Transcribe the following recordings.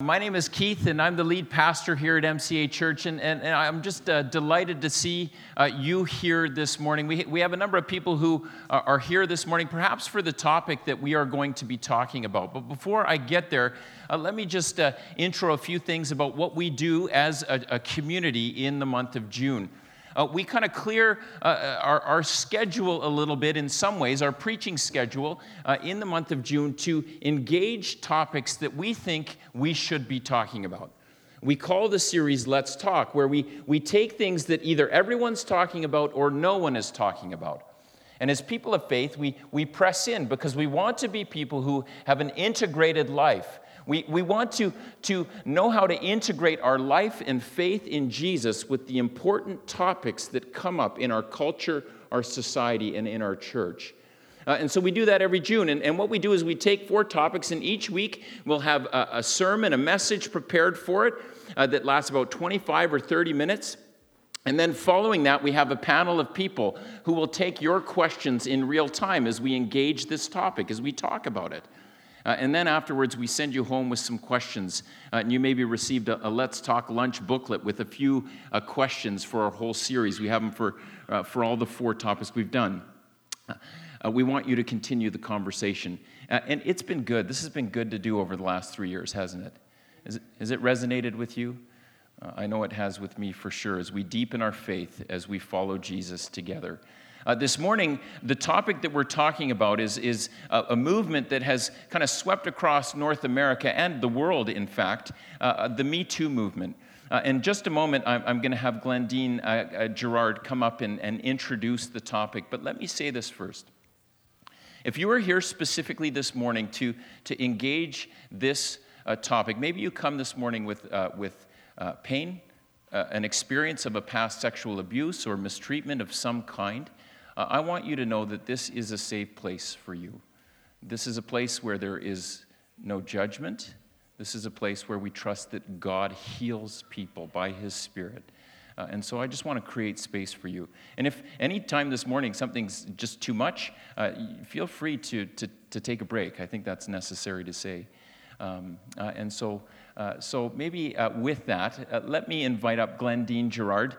My name is Keith, and I'm the lead pastor here at MCA Church, and I'm just delighted to see you here this morning. We have a number of people who are here this morning, perhaps for the topic that we are going to be talking about. But before I get there, let me just intro a few things about what we do as a community in the month of June. We kind of clear our schedule a little bit in some ways, our preaching schedule in the month of June to engage topics that we think we should be talking about. We call the series Let's Talk, where we take things that either everyone's talking about or no one is talking about. And as people of faith, we press in because we want to be people who have an integrated life. We want to know how to integrate our life and faith in Jesus with the important topics that come up in our culture, our society, and in our church. And so we do that every June. And what we do is we take 4 topics, and each week we'll have a sermon, a message prepared for it that lasts about 25 or 30 minutes. And then following that, we have a panel of people who will take your questions in real time as we engage this topic, as we talk about it. And then afterwards, we send you home with some questions. And you maybe received a Let's Talk lunch booklet with a few questions for our whole series. We have them for all the 4 topics we've done. We want you to continue the conversation. And it's been good. This has been good to do over the last 3 years, hasn't it? Has it resonated with you? I know it has with me for sure, as we deepen our faith, as we follow Jesus together. This morning, the topic that we're talking about is a movement that has kind of swept across North America and the world, in fact, the Me Too movement. In just a moment, I'm going to have Glendine Gerard come up and introduce the topic. But let me say this first. If you are here specifically this morning to engage this topic, maybe you come this morning with pain, an experience of a past sexual abuse or mistreatment of some kind. I want you to know that this is a safe place for you. This is a place where there is no judgment. This is a place where we trust that God heals people by His Spirit. And so I just want to create space for you. And if any time this morning something's just too much, feel free to take a break. I think that's necessary to say. So maybe with that, let me invite up Glendine Gerard.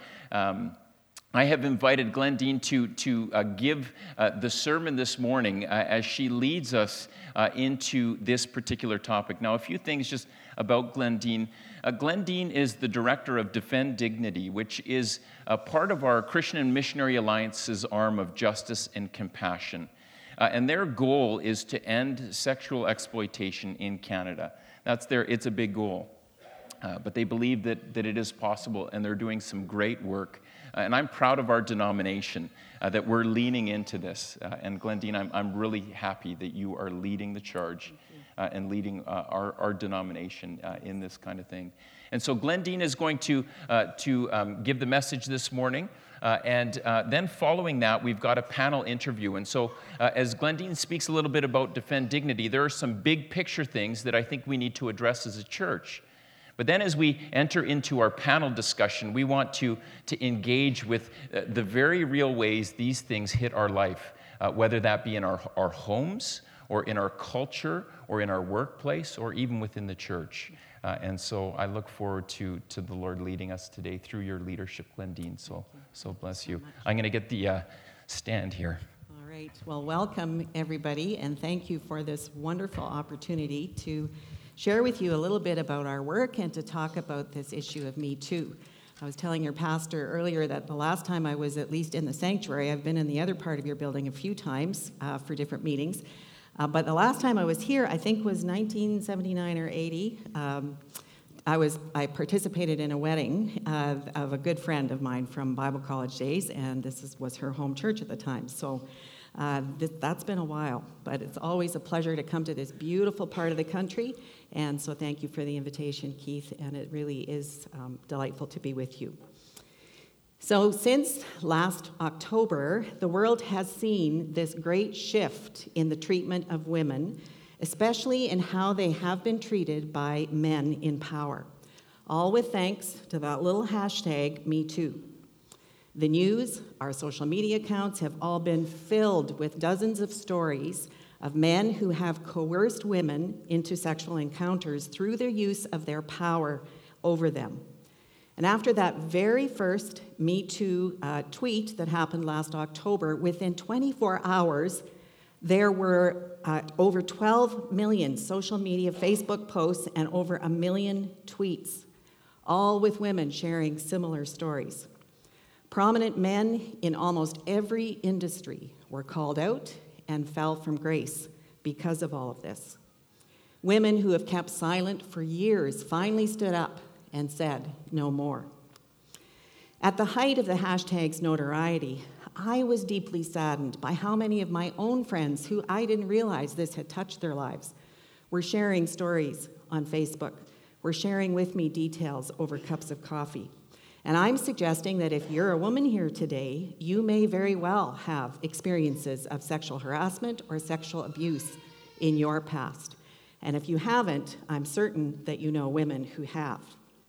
I have invited Glendine to give the sermon this morning as she leads us into this particular topic. Now, a few things just about Glendine. Glendine is the director of Defend Dignity, which is a part of our Christian and Missionary Alliance's arm of justice and compassion. And their goal is to end sexual exploitation in Canada. It's a big goal. But they believe that it is possible, and they're doing some great work. And I'm proud of our denomination that we're leaning into this. And Glendine, I'm really happy that you are leading the charge and leading our denomination in this kind of thing. And so Glendine is going to give the message this morning. And then following that, we've got a panel interview. And so as Glendine speaks a little bit about Defend Dignity, there are some big picture things that I think we need to address as a church. But then as we enter into our panel discussion, we want to engage with the very real ways these things hit our life, whether that be in our homes or in our culture or in our workplace or even within the church. And so I look forward to the Lord leading us today through your leadership, Glendine. So bless you. I'm going to get the stand here. All right. Well, welcome, everybody, and thank you for this wonderful opportunity to share with you a little bit about our work and to talk about this issue of Me Too. I was telling your pastor earlier that the last time I was at least in the sanctuary, I've been in the other part of your building a few times for different meetings, but the last time I was here, I think was 1979 or 80. I participated in a wedding of a good friend of mine from Bible college days, and this was her home church at the time. So that's been a while, but it's always a pleasure to come to this beautiful part of the country. And so thank you for the invitation, Keith, and it really is delightful to be with you. So since last October, the world has seen this great shift in the treatment of women, especially in how they have been treated by men in power, all with thanks to that little hashtag, #MeToo. The news, our social media accounts have all been filled with dozens of stories of men who have coerced women into sexual encounters through their use of their power over them. And after that very first Me Too tweet that happened last October, within 24 hours, there were over 12 million social media Facebook posts and over 1 million tweets, all with women sharing similar stories. Prominent men in almost every industry were called out and fell from grace because of all of this. Women who have kept silent for years finally stood up and said, "No more." At the height of the hashtag's notoriety, I was deeply saddened by how many of my own friends, who I didn't realize this had touched their lives, were sharing stories on Facebook, were sharing with me details over cups of coffee. And I'm suggesting that if you're a woman here today, you may very well have experiences of sexual harassment or sexual abuse in your past. And if you haven't, I'm certain that you know women who have.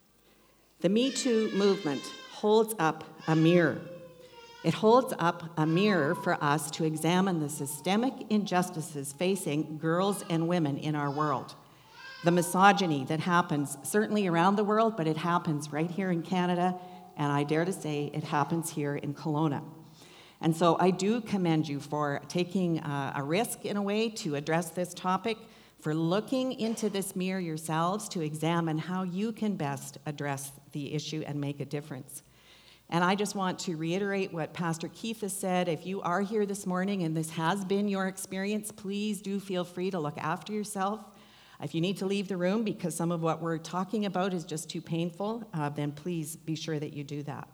The Me Too movement holds up a mirror. It holds up a mirror for us to examine the systemic injustices facing girls and women in our world. The misogyny that happens certainly around the world, but it happens right here in Canada, and I dare to say it happens here in Kelowna. And so I do commend you for taking a risk in a way to address this topic, for looking into this mirror yourselves to examine how you can best address the issue and make a difference. And I just want to reiterate what Pastor Keith has said. If you are here this morning and this has been your experience, please do feel free to look after yourself. If you need to leave the room because some of what we're talking about is just too painful, then please be sure that you do that.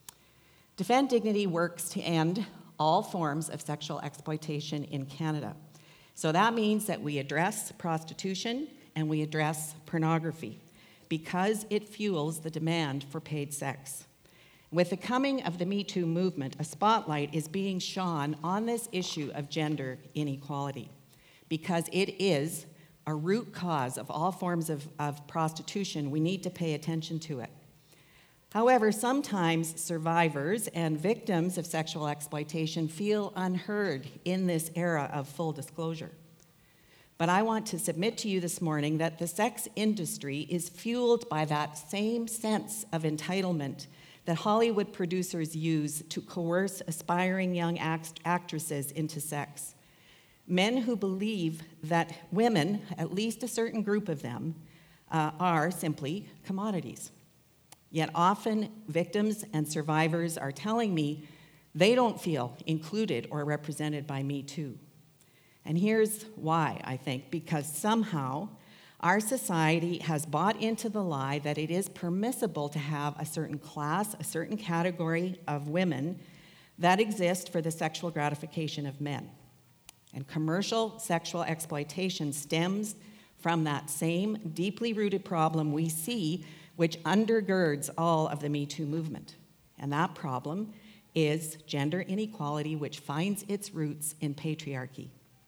Defend Dignity works to end all forms of sexual exploitation in Canada. So that means that we address prostitution and we address pornography because it fuels the demand for paid sex. With the coming of the Me Too movement, a spotlight is being shone on this issue of gender inequality because it is a root cause of all forms of prostitution. We need to pay attention to it. However, sometimes survivors and victims of sexual exploitation feel unheard in this era of full disclosure. But I want to submit to you this morning that the sex industry is fueled by that same sense of entitlement that Hollywood producers use to coerce aspiring young actresses into sex. Men who believe that women, at least a certain group of them, are simply commodities. Yet often victims and survivors are telling me they don't feel included or represented by Me Too. And here's why, I think, because somehow our society has bought into the lie that it is permissible to have a certain class, a certain category of women that exist for the sexual gratification of men. And commercial sexual exploitation stems from that same deeply rooted problem we see, which undergirds all of the Me Too movement. And that problem is gender inequality, which finds its roots in patriarchy.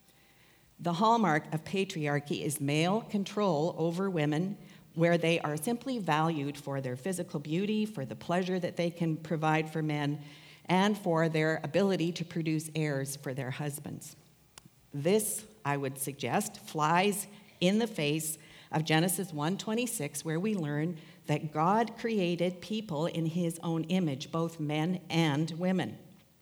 The hallmark of patriarchy is male control over women, where they are simply valued for their physical beauty, for the pleasure that they can provide for men, and for their ability to produce heirs for their husbands. This, I would suggest, flies in the face of Genesis 1:26, where we learn that God created people in his own image, both men and women.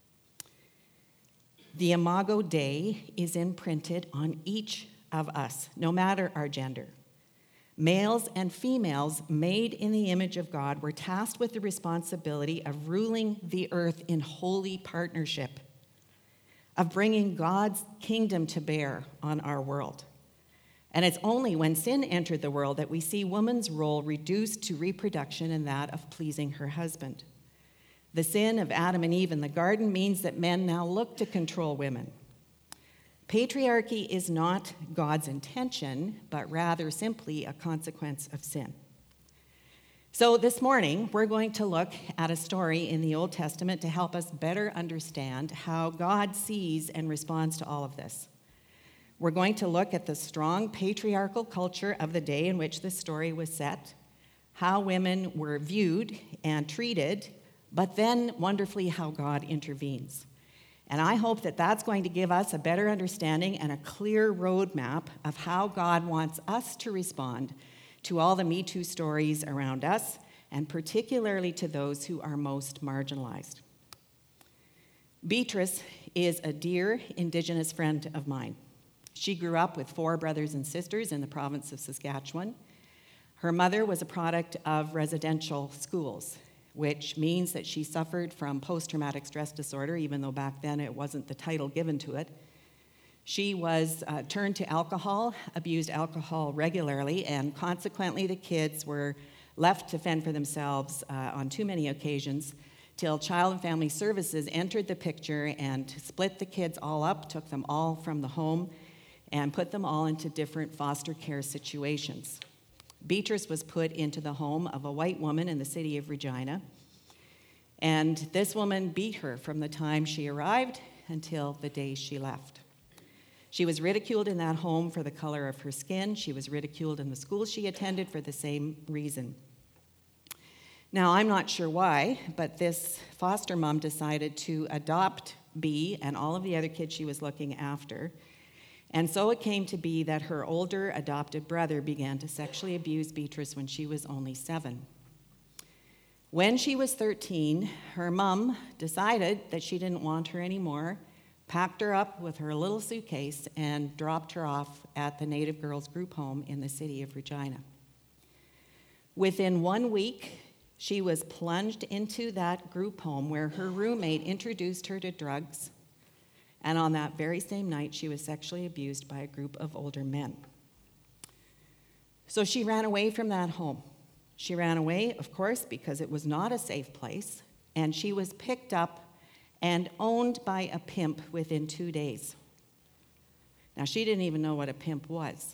The Imago Dei is imprinted on each of us, no matter our gender. Males and females made in the image of God were tasked with the responsibility of ruling the earth in holy partnership, of bringing God's kingdom to bear on our world. And it's only when sin entered the world that we see woman's role reduced to reproduction and that of pleasing her husband. The sin of Adam and Eve in the garden means that men now look to control women. Patriarchy is not God's intention, but rather simply a consequence of sin. So this morning, we're going to look at a story in the Old Testament to help us better understand how God sees and responds to all of this. We're going to look at the strong patriarchal culture of the day in which this story was set, how women were viewed and treated, but then, wonderfully, how God intervenes. And I hope that that's going to give us a better understanding and a clear roadmap of how God wants us to respond to all the Me Too stories around us, and particularly to those who are most marginalized. Beatrice is a dear Indigenous friend of mine. She grew up with 4 brothers and sisters in the province of Saskatchewan. Her mother was a product of residential schools, which means that she suffered from post-traumatic stress disorder, even though back then it wasn't the title given to it. She was turned to alcohol, abused alcohol regularly, and consequently the kids were left to fend for themselves on too many occasions, till Child and Family Services entered the picture and split the kids all up, took them all from the home, and put them all into different foster care situations. Beatrice was put into the home of a white woman in the city of Regina, and this woman beat her from the time she arrived until the day she left. She was ridiculed in that home for the color of her skin. She was ridiculed in the school she attended for the same reason. Now, I'm not sure why, but this foster mom decided to adopt B and all of the other kids she was looking after. And so it came to be that her older adopted brother began to sexually abuse Beatrice when she was only 7. When she was 13, her mom decided that she didn't want her anymore, packed her up with her little suitcase, and dropped her off at the Native Girls Group Home in the city of Regina. Within 1 week, she was plunged into that group home where her roommate introduced her to drugs, and on that very same night, she was sexually abused by a group of older men. So she ran away from that home. She ran away, of course, because it was not a safe place, and she was picked up and owned by a pimp within 2 days. Now, she didn't even know what a pimp was.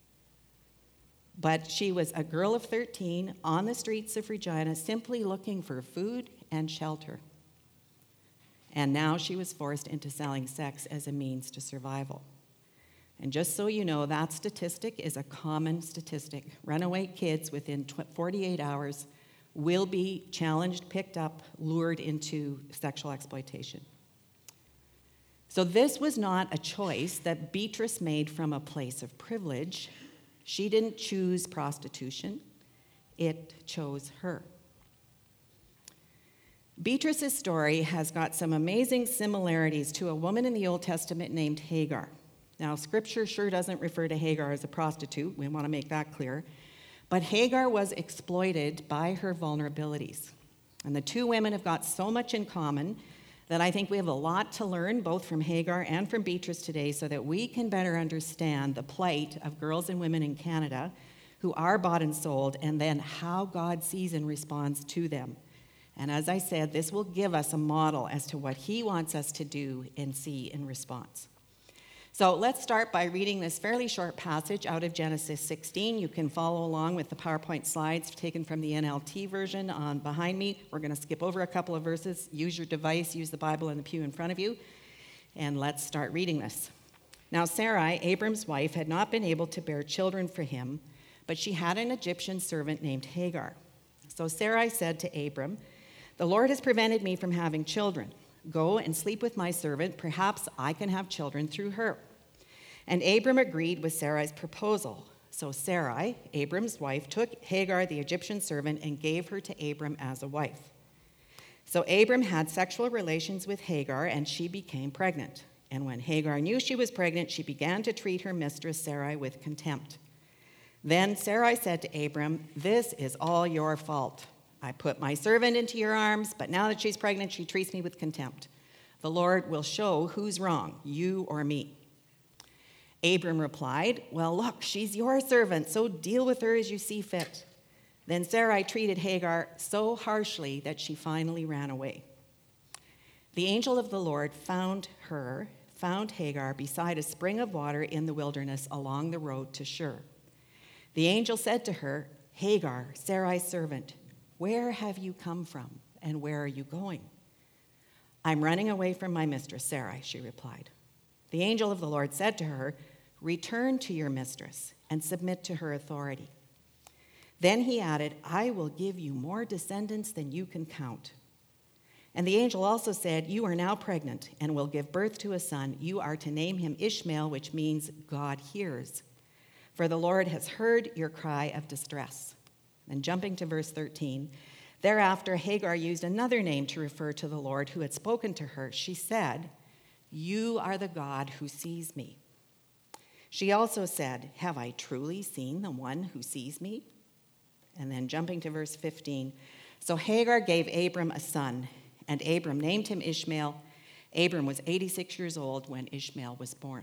But she was a girl of 13 on the streets of Regina simply looking for food and shelter. And now she was forced into selling sex as a means to survival. And just so you know, that statistic is a common statistic. Runaway kids within 48 hours will be challenged, picked up, lured into sexual exploitation. So this was not a choice that Beatrice made from a place of privilege. She didn't choose prostitution. It chose her. Beatrice's story has got some amazing similarities to a woman in the Old Testament named Hagar. Now, Scripture sure doesn't refer to Hagar as a prostitute. We want to make that clear. But Hagar was exploited by her vulnerabilities. And the two women have got so much in common that I think we have a lot to learn, both from Hagar and from Beatrice today, so that we can better understand the plight of girls and women in Canada who are bought and sold, and then how God sees and responds to them. And as I said, this will give us a model as to what He wants us to do and see in response. So let's start by reading this fairly short passage out of Genesis 16. You can follow along with the PowerPoint slides taken from the NLT version on behind me. We're going to skip over a couple of verses. Use your device, use the Bible in the pew in front of you, and let's start reading this. Now Sarai, Abram's wife, had not been able to bear children for him, but she had an Egyptian servant named Hagar. So Sarai said to Abram, "The Lord has prevented me from having children. Go and sleep with my servant. Perhaps I can have children through her." And Abram agreed with Sarai's proposal. So Sarai, Abram's wife, took Hagar, the Egyptian servant, and gave her to Abram as a wife. So Abram had sexual relations with Hagar, and she became pregnant. And when Hagar knew she was pregnant, she began to treat her mistress Sarai with contempt. Then Sarai said to Abram, "This is all your fault. I put my servant into your arms, but now that she's pregnant, she treats me with contempt. The Lord will show who's wrong, you or me." Abram replied, "Well, look, she's your servant, so deal with her as you see fit." Then Sarai treated Hagar so harshly that she finally ran away. The angel of the Lord found Hagar beside a spring of water in the wilderness along the road to Shur. The angel said to her, "Hagar, Sarai's servant, where have you come from, and where are you going?" "I'm running away from my mistress Sarai," she replied. The angel of the Lord said to her, "Return to your mistress and submit to her authority." Then he added, "I will give you more descendants than you can count." And the angel also said, "You are now pregnant and will give birth to a son. You are to name him Ishmael, which means God hears. For the Lord has heard your cry of distress." And jumping to verse 13, thereafter Hagar used another name to refer to the Lord who had spoken to her. She said, "You are the God who sees me." She also said, "Have I truly seen the one who sees me?" And then jumping to verse 15, so Hagar gave Abram a son, and Abram named him Ishmael. Abram was 86 years old when Ishmael was born.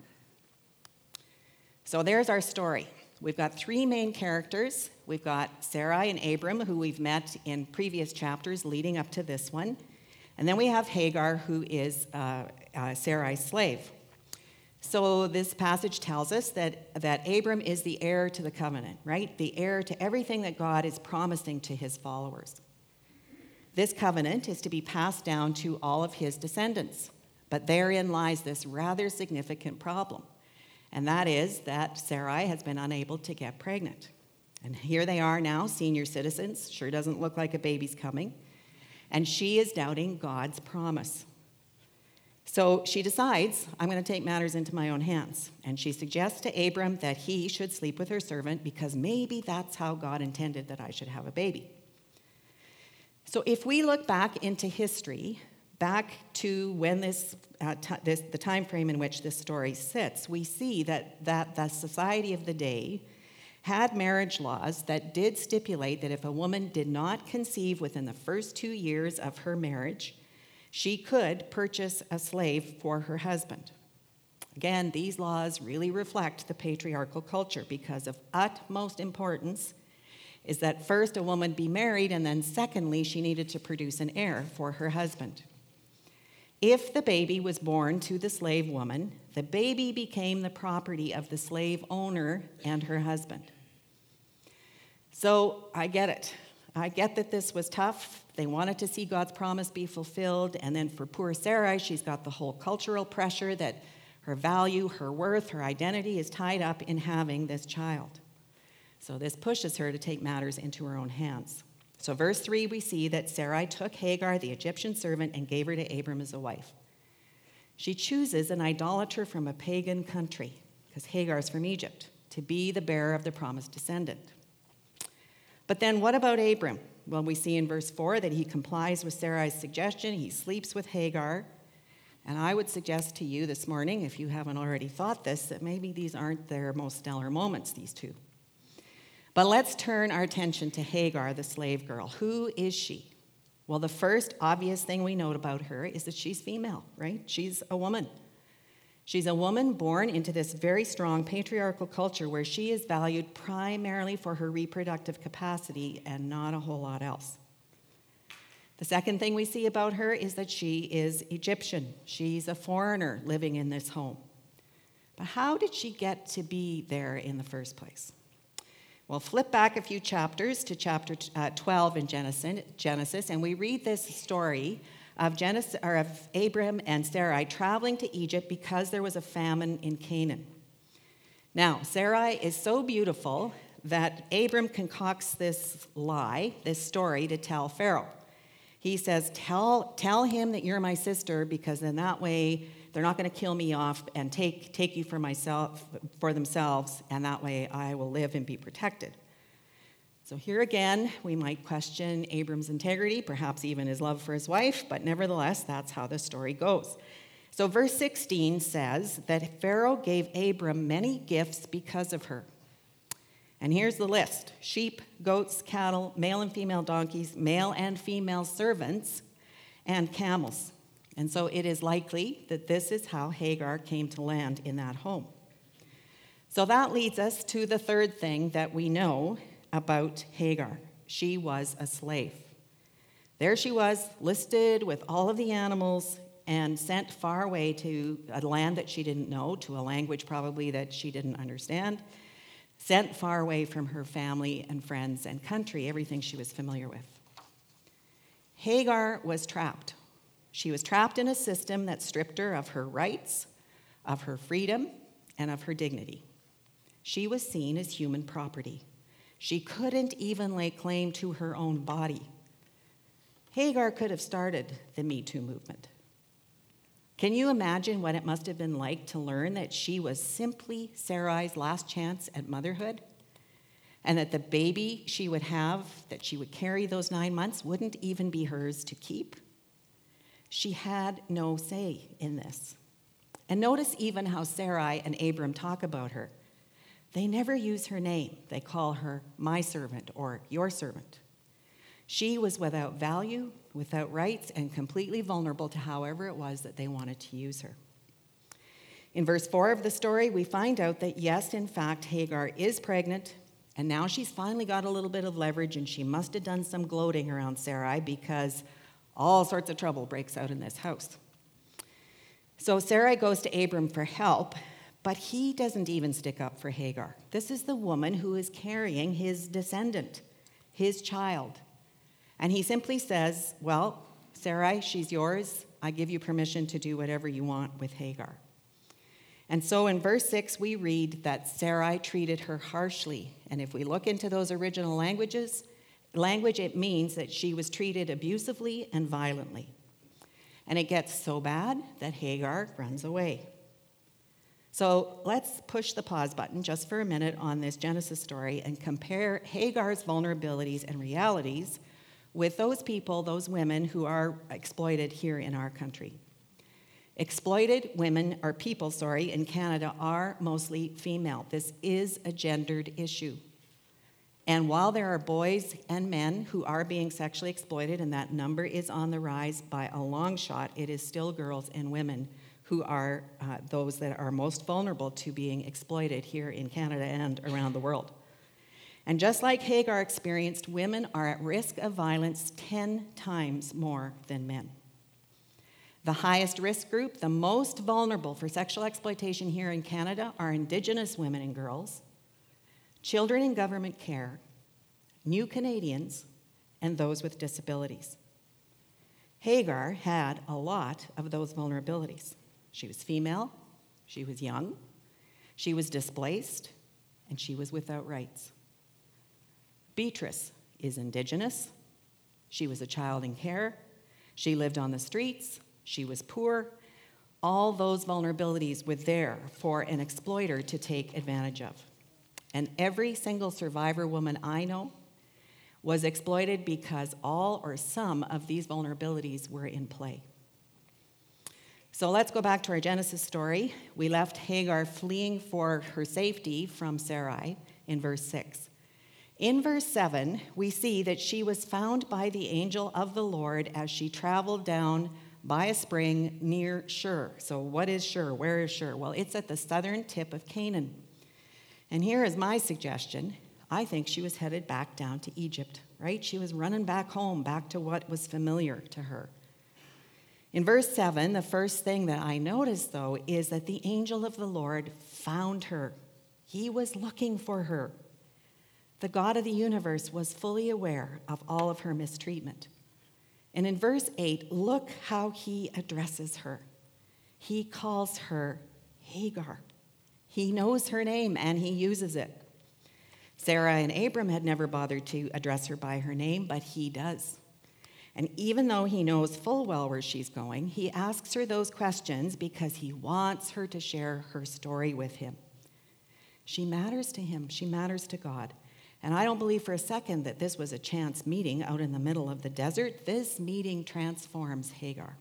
So there's our story. We've got three main characters. We've got Sarai and Abram, who we've met in previous chapters leading up to this one. And then we have Hagar, who is Sarai's slave. So this passage tells us that Abram is the heir to the covenant, right? The heir to everything that God is promising to his followers. This covenant is to be passed down to all of his descendants. But therein lies this rather significant problem. And that is that Sarai has been unable to get pregnant. And here they are now, senior citizens. Sure doesn't look like a baby's coming. And she is doubting God's promise. So she decides, I'm going to take matters into my own hands. And she suggests to Abram that he should sleep with her servant because maybe that's how God intended that I should have a baby. So if we look back into history, back to when the time frame in which this story sits, we see that the society of the day had marriage laws that did stipulate that if a woman did not conceive within the first 2 years of her marriage, she could purchase a slave for her husband. Again, these laws really reflect the patriarchal culture because of utmost importance is that first a woman be married, and then secondly, she needed to produce an heir for her husband. If the baby was born to the slave woman, the baby became the property of the slave owner and her husband. So I get it. I get that this was tough. They wanted to see God's promise be fulfilled. And then for poor Sarai, she's got the whole cultural pressure that her value, her worth, her identity is tied up in having this child. So this pushes her to take matters into her own hands. So verse 3, we see that Sarai took Hagar, the Egyptian servant, and gave her to Abram as a wife. She chooses an idolater from a pagan country, because Hagar is from Egypt, to be the bearer of the promised descendant. But then what about Abram? Well, we see in verse 4 that he complies with Sarai's suggestion. He sleeps with Hagar. And I would suggest to you this morning, if you haven't already thought this, that maybe these aren't their most stellar moments, these two. But let's turn our attention to Hagar, the slave girl. Who is she? Well, the first obvious thing we note about her is that she's female, right? She's a woman. She's a woman born into this very strong patriarchal culture where she is valued primarily for her reproductive capacity and not a whole lot else. The second thing we see about her is that she is Egyptian. She's a foreigner living in this home. But how did she get to be there in the first place? Well, flip back a few chapters to chapter 12 in Genesis, and we read this story of Abram and Sarai traveling to Egypt because there was a famine in Canaan. Now, Sarai is so beautiful that Abram concocts this lie, this story, to tell Pharaoh. He says, tell him that you're my sister, because then that way they're not going to kill me off and take you for themselves, and that way I will live and be protected. So here again, we might question Abram's integrity, perhaps even his love for his wife, but nevertheless, that's how the story goes. So verse 16 says that Pharaoh gave Abram many gifts because of her. And here's the list: sheep, goats, cattle, male and female donkeys, male and female servants, and camels. And so it is likely that this is how Hagar came to land in that home. So that leads us to the third thing that we know about Hagar. She was a slave. There she was, listed with all of the animals and sent far away to a land that she didn't know, to a language probably that she didn't understand, sent far away from her family and friends and country, everything she was familiar with. Hagar was trapped. She was trapped in a system that stripped her of her rights, of her freedom, and of her dignity. She was seen as human property. She couldn't even lay claim to her own body. Hagar could have started the Me Too movement. Can you imagine what it must have been like to learn that she was simply Sarai's last chance at motherhood? And that the baby she would have, that she would carry those 9 months, wouldn't even be hers to keep? She had no say in this. And notice even how Sarai and Abram talk about her. They never use her name. They call her my servant or your servant. She was without value, without rights, and completely vulnerable to however it was that they wanted to use her. In verse 4 of the story, we find out that yes, in fact, Hagar is pregnant, and now she's finally got a little bit of leverage, and she must have done some gloating around Sarai because all sorts of trouble breaks out in this house. So Sarai goes to Abram for help, but he doesn't even stick up for Hagar. This is the woman who is carrying his descendant, his child. And he simply says, well, Sarai, she's yours. I give you permission to do whatever you want with Hagar. And so in verse 6, we read that Sarai treated her harshly. And if we look into those original language, it means that she was treated abusively and violently. And it gets so bad that Hagar runs away. So let's push the pause button just for a minute on this Genesis story and compare Hagar's vulnerabilities and realities with those people, those women who are exploited here in our country. Exploited women, or people, in Canada are mostly female. This is a gendered issue. And while there are boys and men who are being sexually exploited, and that number is on the rise by a long shot, it is still girls and women who are those that are most vulnerable to being exploited here in Canada and around the world. And just like Hagar experienced, women are at risk of violence 10 times more than men. The highest risk group, the most vulnerable for sexual exploitation here in Canada, are Indigenous women and girls, children in government care, new Canadians, and those with disabilities. Hagar had a lot of those vulnerabilities. She was female, she was young, she was displaced, and she was without rights. Beatrice is Indigenous. She was a child in care. She lived on the streets. She was poor. All those vulnerabilities were there for an exploiter to take advantage of. And every single survivor woman I know was exploited because all or some of these vulnerabilities were in play. So let's go back to our Genesis story. We left Hagar fleeing for her safety from Sarai in verse 6. In verse 7, we see that she was found by the angel of the Lord as she traveled down by a spring near Shur. So what is Shur? Where is Shur? Well, it's at the southern tip of Canaan. And here is my suggestion. I think she was headed back down to Egypt, right? She was running back home, back to what was familiar to her. In verse 7, the first thing that I noticed, though, is that the angel of the Lord found her. He was looking for her. The God of the universe was fully aware of all of her mistreatment. And in verse 8, look how he addresses her. He calls her Hagar. He knows her name and he uses it. Sarah and Abram had never bothered to address her by her name, but he does. And even though he knows full well where she's going, he asks her those questions because he wants her to share her story with him. She matters to him. She matters to God. And I don't believe for a second that this was a chance meeting out in the middle of the desert. This meeting transforms Hagar.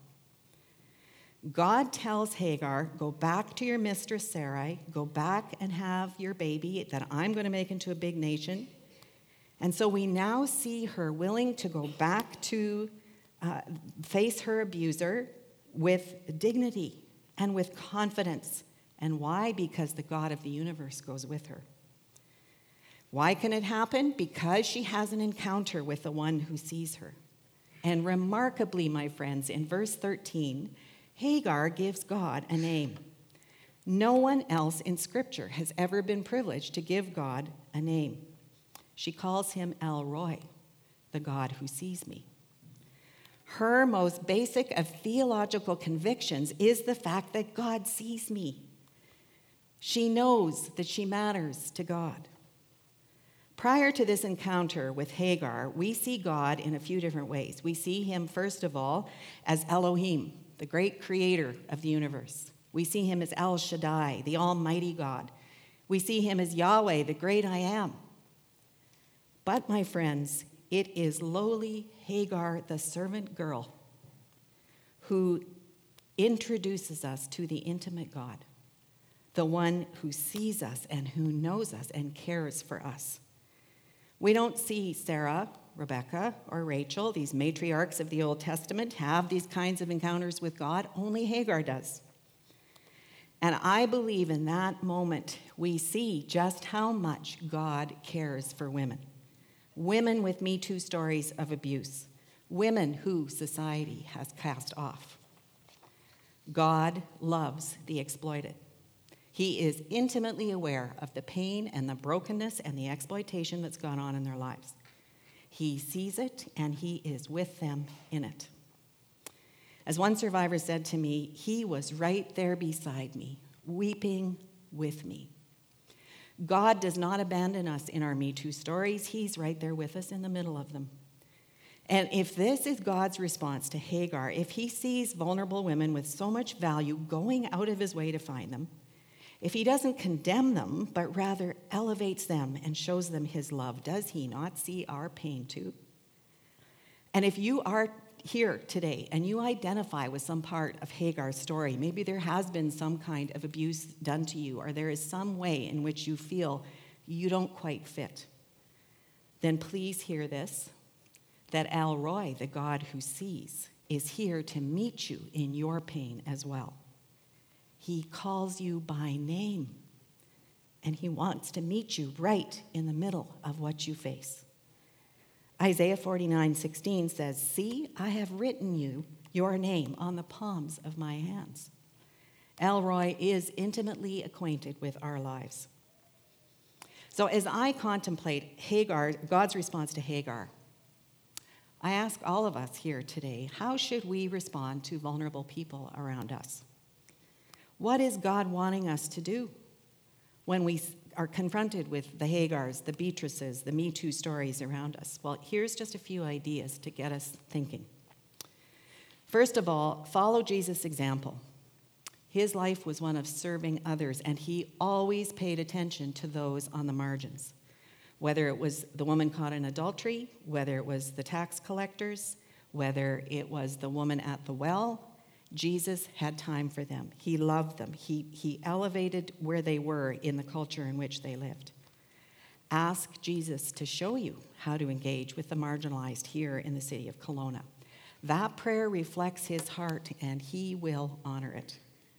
God tells Hagar, go back to your mistress Sarai, go back and have your baby that I'm going to make into a big nation. And so we now see her willing to go back to face her abuser with dignity and with confidence. And why? Because the God of the universe goes with her. Why can it happen? Because she has an encounter with the one who sees her. And remarkably, my friends, in verse 13, Hagar gives God a name. No one else in Scripture has ever been privileged to give God a name. She calls him El Roi, the God who sees me. Her most basic of theological convictions is the fact that God sees me. She knows that she matters to God. Prior to this encounter with Hagar, we see God in a few different ways. We see him, first of all, as Elohim, the great creator of the universe. We see him as El Shaddai, the almighty God. We see him as Yahweh, the great I am. But, my friends, it is lowly Hagar, the servant girl, who introduces us to the intimate God, the one who sees us and who knows us and cares for us. We don't see Sarah, Rebecca, or Rachel, these matriarchs of the Old Testament, have these kinds of encounters with God. Only Hagar does. And I believe in that moment we see just how much God cares for women. Women with Me Too stories of abuse. Women who society has cast off. God loves the exploited. He is intimately aware of the pain and the brokenness and the exploitation that's gone on in their lives. He sees it and he is with them in it. As one survivor said to me, he was right there beside me, weeping with me. God does not abandon us in our Me Too stories. He's right there with us in the middle of them. And if this is God's response to Hagar, if he sees vulnerable women with so much value going out of his way to find them, if he doesn't condemn them, but rather elevates them and shows them his love, does he not see our pain too? And if you are here today and you identify with some part of Hagar's story, maybe there has been some kind of abuse done to you, or there is some way in which you feel you don't quite fit, then please hear this, that El Roi, the God who sees, is here to meet you in your pain as well. He calls you by name, and he wants to meet you right in the middle of what you face. Isaiah 49:16 says, "See, I have written your name on the palms of my hands." El Roi is intimately acquainted with our lives. So as I contemplate God's response to Hagar, I ask all of us here today, how should we respond to vulnerable people around us? What is God wanting us to do when we are confronted with the Hagars, the Beatrices, the Me Too stories around us? Well, here's just a few ideas to get us thinking. First of all, follow Jesus' example. His life was one of serving others, and he always paid attention to those on the margins. Whether it was the woman caught in adultery, whether it was the tax collectors, whether it was the woman at the well, Jesus had time for them. He loved them. He elevated where they were in the culture in which they lived. Ask Jesus to show you how to engage with the marginalized here in the city of Kelowna. That prayer reflects his heart, and he will honor it.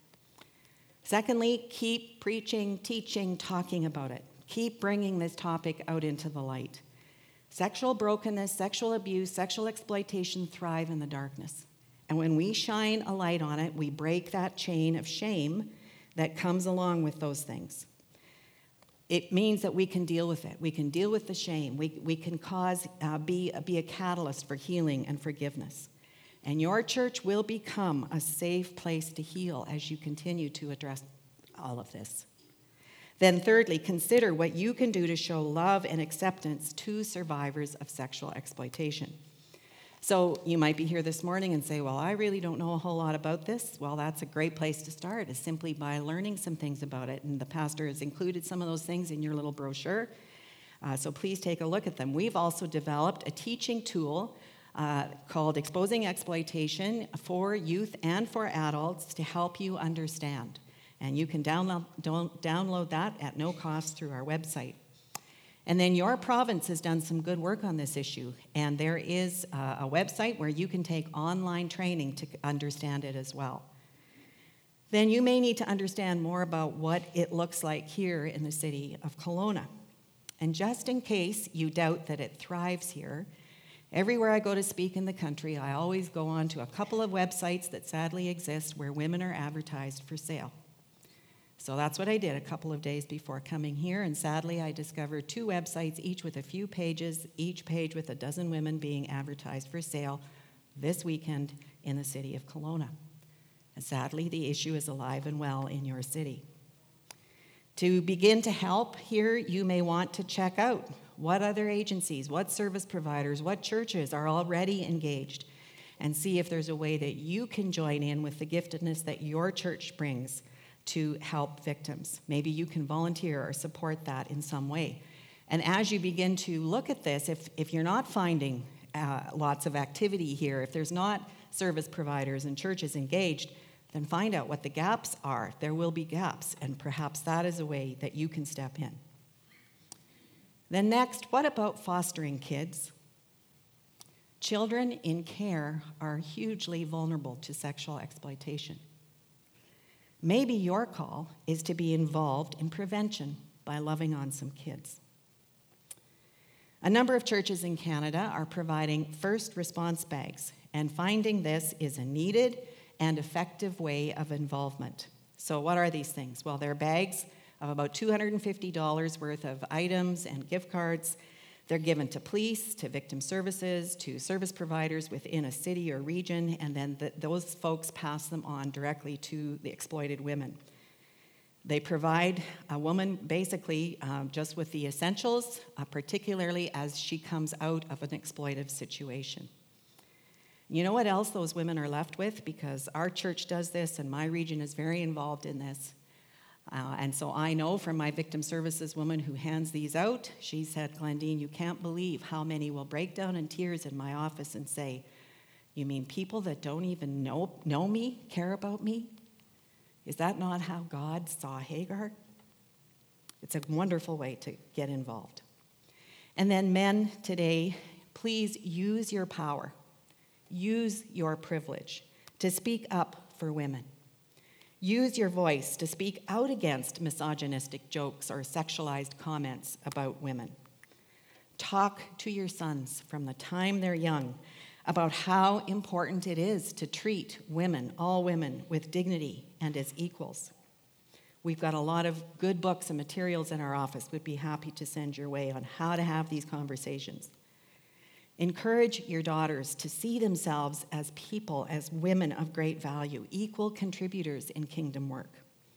Secondly, keep preaching, teaching, talking about it. Keep bringing this topic out into the light. Sexual brokenness, sexual abuse, sexual exploitation thrive in the darkness. And when we shine a light on it, we break that chain of shame that comes along with those things. It means that we can deal with it. We can deal with the shame. We can be a catalyst for healing and forgiveness. And your church will become a safe place to heal as you continue to address all of this. Then thirdly, consider what you can do to show love and acceptance to survivors of sexual exploitation. So you might be here this morning and say, well, I really don't know a whole lot about this. Well, that's a great place to start, is simply by learning some things about it. And the pastor has included some of those things in your little brochure. So please take a look at them. We've also developed a teaching tool called Exposing Exploitation for youth and for adults to help you understand. And you can download that at no cost through our website. And then your province has done some good work on this issue, and there is a website where you can take online training to understand it as well. Then you may need to understand more about what it looks like here in the city of Kelowna. And just in case you doubt that it thrives here, everywhere I go to speak in the country, I always go on to a couple of websites that sadly exist where women are advertised for sale. So that's what I did a couple of days before coming here, and sadly I discovered 2 websites, each with a few pages, each page with a dozen women being advertised for sale this weekend in the city of Kelowna. And sadly, the issue is alive and well in your city. To begin to help here, you may want to check out what other agencies, what service providers, what churches are already engaged, and see if there's a way that you can join in with the giftedness that your church brings to help victims. Maybe you can volunteer or support that in some way. And as you begin to look at this, if you're not finding lots of activity here, if there's not service providers and churches engaged, then find out what the gaps are. There will be gaps, and perhaps that is a way that you can step in. Then next, what about fostering kids? Children in care are hugely vulnerable to sexual exploitation. Maybe your call is to be involved in prevention by loving on some kids. A number of churches in Canada are providing first response bags, and finding this is a needed and effective way of involvement. So what are these things? Well, they're bags of about $250 worth of items and gift cards. They're given to police, to victim services, to service providers within a city or region, and then those folks pass them on directly to the exploited women. They provide a woman basically just with the essentials, particularly as she comes out of an exploitive situation. You know what else those women are left with? Because our church does this and my region is very involved in this. And so I know from my victim services woman who hands these out, she said, Glendine, you can't believe how many will break down in tears in my office and say, you mean people that don't even know me, care about me? Is that not how God saw Hagar? It's a wonderful way to get involved. And then men today, please use your power, use your privilege to speak up for women. Use your voice to speak out against misogynistic jokes or sexualized comments about women. Talk to your sons from the time they're young about how important it is to treat women, all women, with dignity and as equals. We've got a lot of good books and materials in our office. We'd be happy to send your way on how to have these conversations. Encourage your daughters to see themselves as people, as women of great value, equal contributors in kingdom work.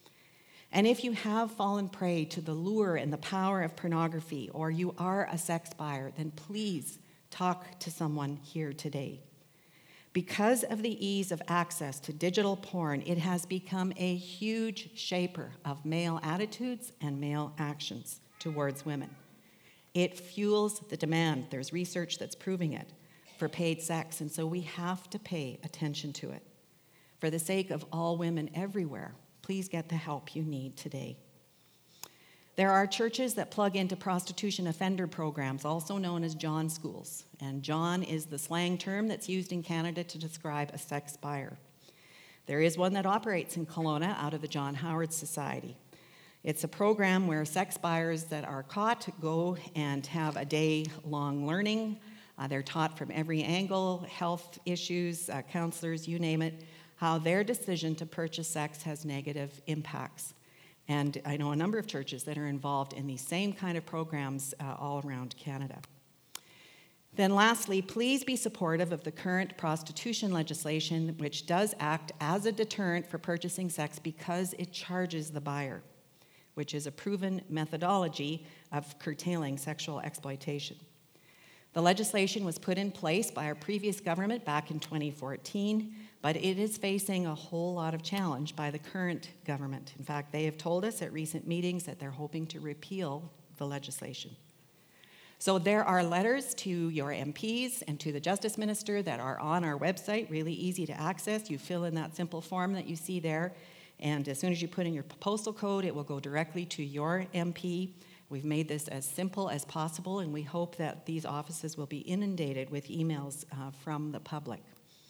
And if you have fallen prey to the lure and the power of pornography, or you are a sex buyer, then please talk to someone here today. Because of the ease of access to digital porn, it has become a huge shaper of male attitudes and male actions towards women. It fuels the demand, there's research that's proving it, for paid sex, and so we have to pay attention to it. For the sake of all women everywhere, please get the help you need today. There are churches that plug into prostitution offender programs, also known as John schools, and John is the slang term that's used in Canada to describe a sex buyer. There is one that operates in Kelowna out of the John Howard Society. It's a program where sex buyers that are caught go and have a day-long learning. They're taught from every angle, health issues, counselors, you name it, how their decision to purchase sex has negative impacts. And I know a number of churches that are involved in these same kind of programs all around Canada. Then lastly, please be supportive of the current prostitution legislation, which does act as a deterrent for purchasing sex because it charges the buyer, which is a proven methodology of curtailing sexual exploitation. The legislation was put in place by our previous government back in 2014, but it is facing a whole lot of challenge by the current government. In fact, they have told us at recent meetings that they're hoping to repeal the legislation. So there are letters to your MPs and to the Justice Minister that are on our website, really easy to access. You fill in that simple form that you see there, and as soon as you put in your postal code, it will go directly to your MP. We've made this as simple as possible, and we hope that these offices will be inundated with emails from the public.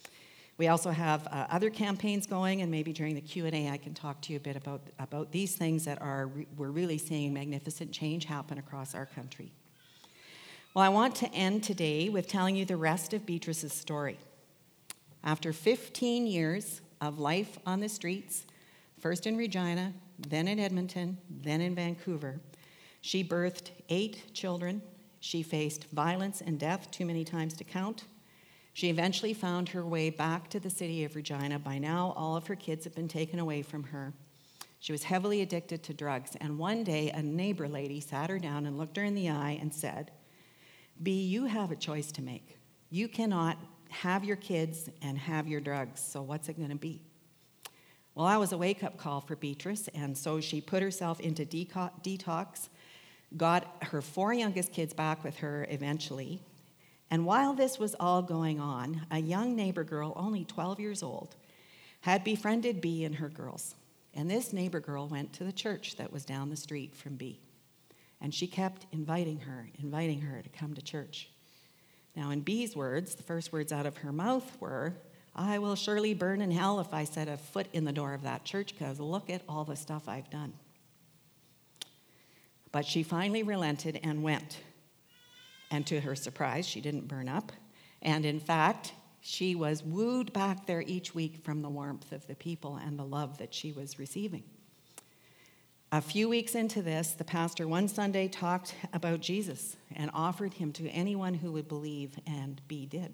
We also have other campaigns going, and maybe during the Q&A I can talk to you a bit about these things that we're really seeing magnificent change happen across our country. Well, I want to end today with telling you the rest of Beatrice's story. After 15 years of life on the streets, first in Regina, then in Edmonton, then in Vancouver, she birthed 8 children. She faced violence and death too many times to count. She eventually found her way back to the city of Regina. By now, all of her kids have been taken away from her. She was heavily addicted to drugs, and one day a neighbor lady sat her down and looked her in the eye and said, "Bea, you have a choice to make. You cannot have your kids and have your drugs, so what's it going to be?" Well, that was a wake-up call for Beatrice, and so she put herself into detox, got her 4 youngest kids back with her eventually. And while this was all going on, a young neighbor girl, only 12 years old, had befriended Bea and her girls. And this neighbor girl went to the church that was down the street from Bea. And she kept inviting her to come to church. Now, in Bea's words, the first words out of her mouth were, "I will surely burn in hell if I set a foot in the door of that church, because look at all the stuff I've done." But she finally relented and went. And to her surprise, she didn't burn up. And in fact, she was wooed back there each week from the warmth of the people and the love that she was receiving. A few weeks into this, the pastor one Sunday talked about Jesus and offered him to anyone who would believe, and Bea did.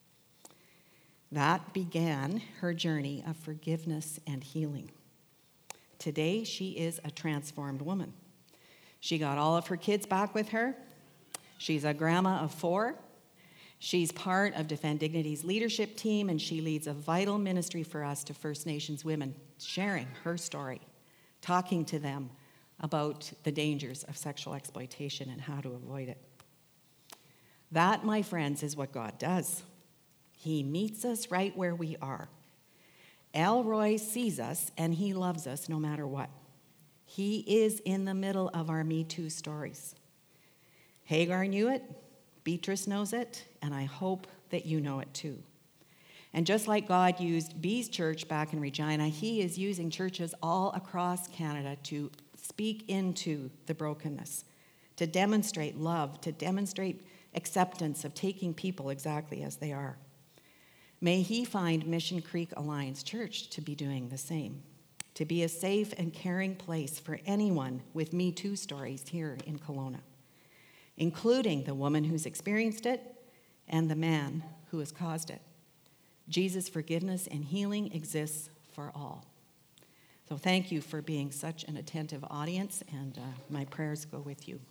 That began her journey of forgiveness and healing. Today, she is a transformed woman. She got all of her kids back with her. She's a grandma of 4. She's part of Defend Dignity's leadership team, and she leads a vital ministry for us to First Nations women, sharing her story, talking to them about the dangers of sexual exploitation and how to avoid it. That, my friends, is what God does. He meets us right where we are. Elroy sees us, and he loves us no matter what. He is in the middle of our Me Too stories. Hagar knew it, Beatrice knows it, and I hope that you know it too. And just like God used Bea's church back in Regina, he is using churches all across Canada to speak into the brokenness, to demonstrate love, to demonstrate acceptance of taking people exactly as they are. May he find Mission Creek Alliance Church to be doing the same, to be a safe and caring place for anyone with Me Too stories here in Kelowna, including the woman who's experienced it and the man who has caused it. Jesus' forgiveness and healing exists for all. So thank you for being such an attentive audience, and my prayers go with you.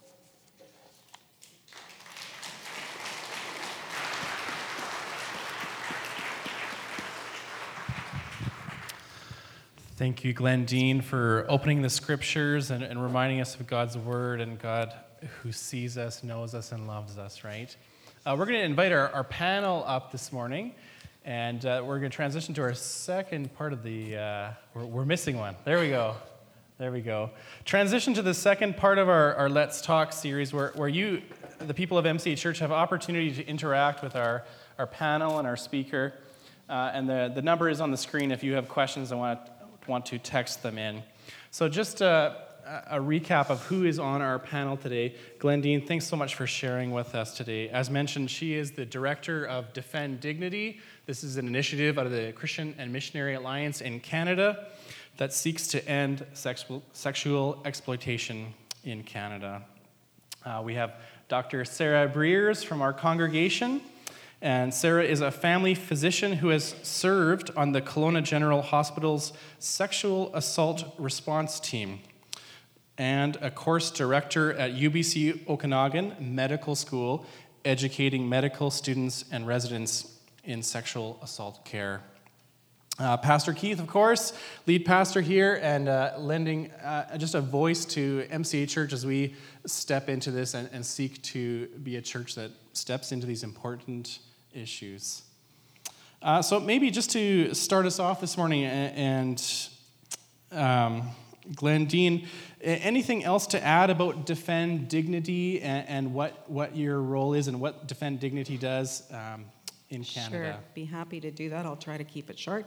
Thank you, Glendine, for opening the scriptures and reminding us of God's word and God who sees us, knows us, and loves us, right? We're going to invite our panel up this morning, and we're going to transition to our second part of the, we're missing one. There we go. There we go. Transition to the second part of our Let's Talk series, where you, the people of MCA Church, have opportunity to interact with our panel and our speaker. And the number is on the screen if you have questions and want to text them in. So just a recap of who is on our panel today. Glendine, thanks so much for sharing with us today. As mentioned, she is the director of Defend Dignity. This is an initiative out of the Christian and Missionary Alliance in Canada that seeks to end sexual exploitation in Canada. We have Dr. Sarah Breers from our congregation. And Sarah is a family physician who has served on the Kelowna General Hospital's Sexual Assault Response Team and a course director at UBC Okanagan Medical School, educating medical students and residents in sexual assault care. Pastor Keith, of course, lead pastor here, and lending just a voice to MCA Church as we step into this and seek to be a church that steps into these important issues. So maybe just to start us off this morning, and Glendine, anything else to add about Defend Dignity and what your role is and what Defend Dignity does in Canada? Sure, be happy to do that. I'll try to keep it short.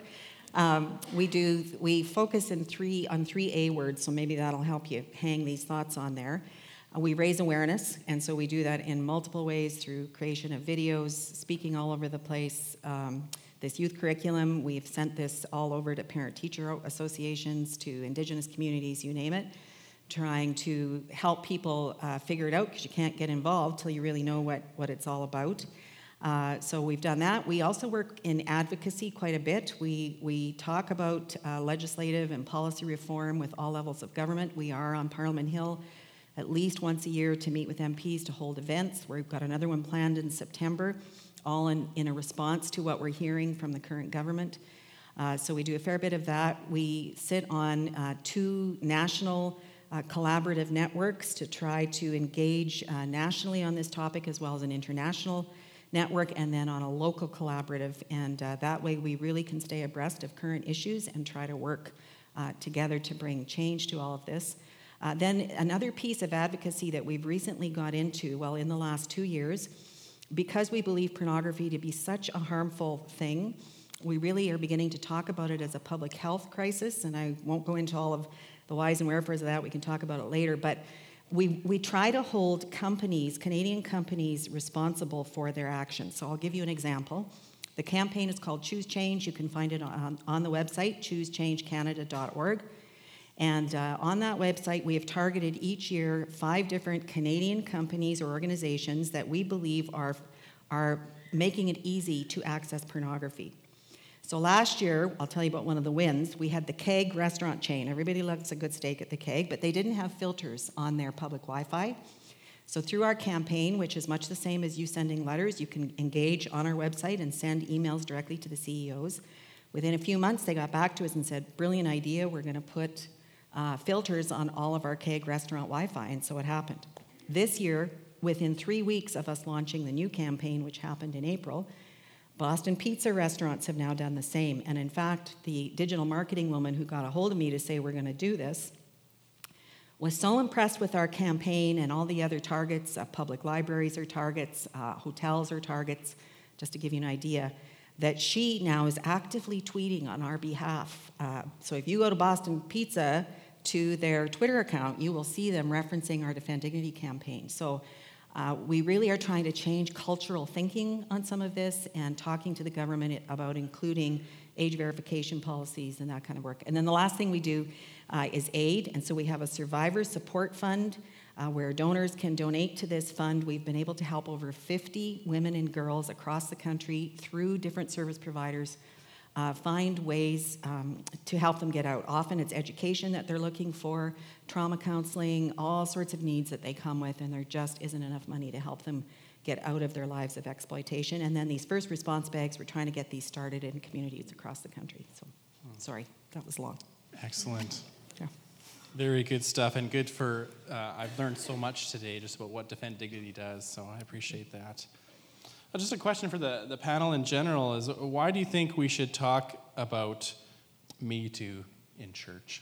We focus on three A words, so maybe that'll help you hang these thoughts on there. We raise awareness, and so we do that in multiple ways through creation of videos, speaking all over the place. This youth curriculum, we've sent this all over to parent-teacher associations, to Indigenous communities, you name it, trying to help people figure it out, because you can't get involved till you really know what it's all about. So we've done that. We also work in advocacy quite a bit. We talk about legislative and policy reform with all levels of government. We are on Parliament Hill at least once a year to meet with MPs to hold events. We've got another one planned in September, all in a response to what we're hearing from the current government. So we do a fair bit of that. We sit on 2 national collaborative networks to try to engage nationally on this topic, as well as an international network, and then on a local collaborative. And that way we really can stay abreast of current issues and try to work together to bring change to all of this. Then another piece of advocacy that we've recently got into, well, in the last 2 years, because we believe pornography to be such a harmful thing, we really are beginning to talk about it as a public health crisis, and I won't go into all of the whys and wherefores of that. We can talk about it later, but we try to hold companies, Canadian companies, responsible for their actions. So I'll give you an example. The campaign is called Choose Change. You can find it on the website, choosechangecanada.org. And on that website, we have targeted each year 5 different Canadian companies or organizations that we believe are making it easy to access pornography. So last year, I'll tell you about one of the wins. We had the Keg restaurant chain. Everybody loves a good steak at the Keg, but they didn't have filters on their public Wi-Fi. So through our campaign, which is much the same as you sending letters, you can engage on our website and send emails directly to the CEOs. Within a few months, they got back to us and said, brilliant idea, we're going to put filters on all of our Keg restaurant Wi-Fi, and so it happened. This year, within 3 weeks of us launching the new campaign, which happened in April, Boston Pizza restaurants have now done the same. And in fact, the digital marketing woman who got a hold of me to say we're going to do this was so impressed with our campaign and all the other targets. Public libraries are targets, hotels are targets, just to give you an idea, that she now is actively tweeting on our behalf. So if you go to Boston Pizza to their Twitter account, you will see them referencing our Defend Dignity campaign. So we really are trying to change cultural thinking on some of this and talking to the government about including age verification policies and that kind of work. And then the last thing we do is aid. And so we have a survivor support fund where donors can donate to this fund. We've been able to help over 50 women and girls across the country through different service providers find ways to help them get out. Often it's education that they're looking for, trauma counseling, all sorts of needs that they come with, and there just isn't enough money to help them get out of their lives of exploitation. And then these first response bags, we're trying to get these started in communities across the country. So, sorry, that was long. Excellent. Yeah. Very good stuff, and good for, I've learned so much today just about what Defend Dignity does, so I appreciate that. Just a question for the panel in general is, why do you think we should talk about Me Too in church?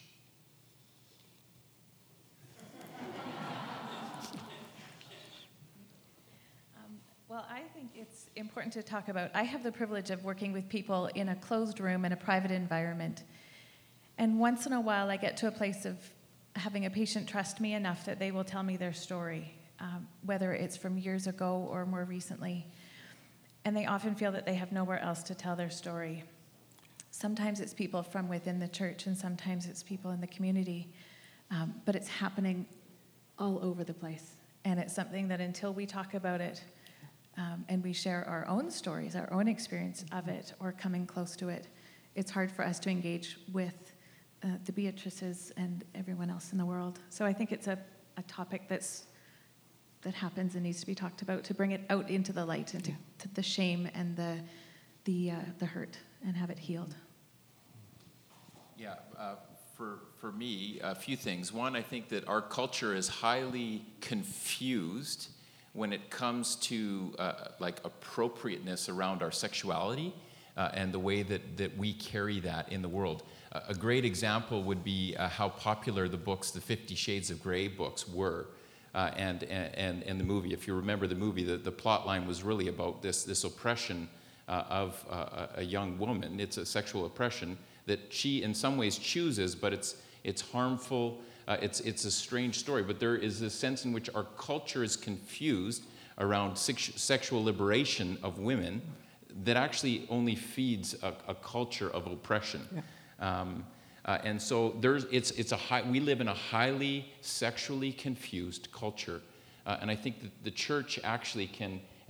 Well, I think it's important to talk about. I have the privilege of working with people in a closed room in a private environment. And once in a while, I get to a place of having a patient trust me enough that they will tell me their story, whether it's from years ago or more recently. And they often feel that they have nowhere else to tell their story. Sometimes it's people from within the church, and sometimes it's people in the community. But it's happening all over the place. And it's something that until we talk about it, and we share our own stories, our own experience of it, or coming close to it, it's hard for us to engage with the Beatrices and everyone else in the world. So I think it's a topic that happens and needs to be talked about, to bring it out into the light and to the shame and the hurt, and have it healed. Yeah, for me, a few things. One, I think that our culture is highly confused when it comes to like appropriateness around our sexuality and the way that we carry that in the world. A great example would be how popular the books, the 50 Shades of Grey books, were. And the movie, if you remember the movie, the plot line was really about this oppression of a young woman. It's a sexual oppression that she in some ways chooses, but it's harmful. It's a strange story, but there is this sense in which our culture is confused around sexual liberation of women that actually only feeds a culture of oppression. Yeah. And so we live in a highly sexually confused culture, and I think that the church actually can,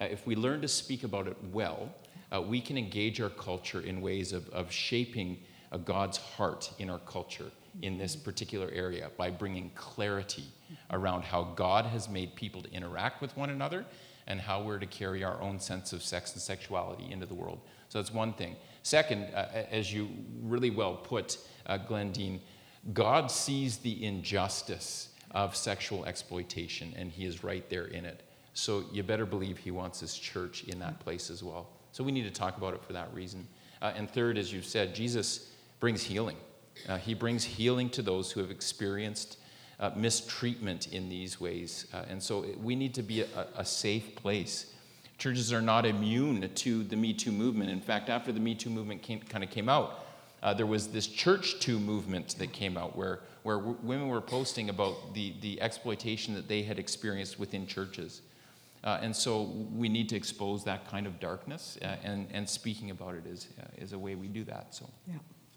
if we learn to speak about it well, we can engage our culture in ways of shaping God's heart in our culture in this particular area by bringing clarity around how God has made people to interact with one another and how we're to carry our own sense of sex and sexuality into the world. So that's one thing. Second, as you really well put, Glendine, God sees the injustice of sexual exploitation, and he is right there in it. So you better believe he wants his church in that place as well. So we need to talk about it for that reason. And third, as you've said, Jesus brings healing. He brings healing to those who have experienced mistreatment in these ways. And so we need to be a safe place. Churches are not immune to the Me Too movement. In fact, after the Me Too movement came out, there was this Church Too movement that came out where women were posting about the exploitation that they had experienced within churches. And so we need to expose that kind of darkness, and speaking about it is a way we do that. So. Yeah.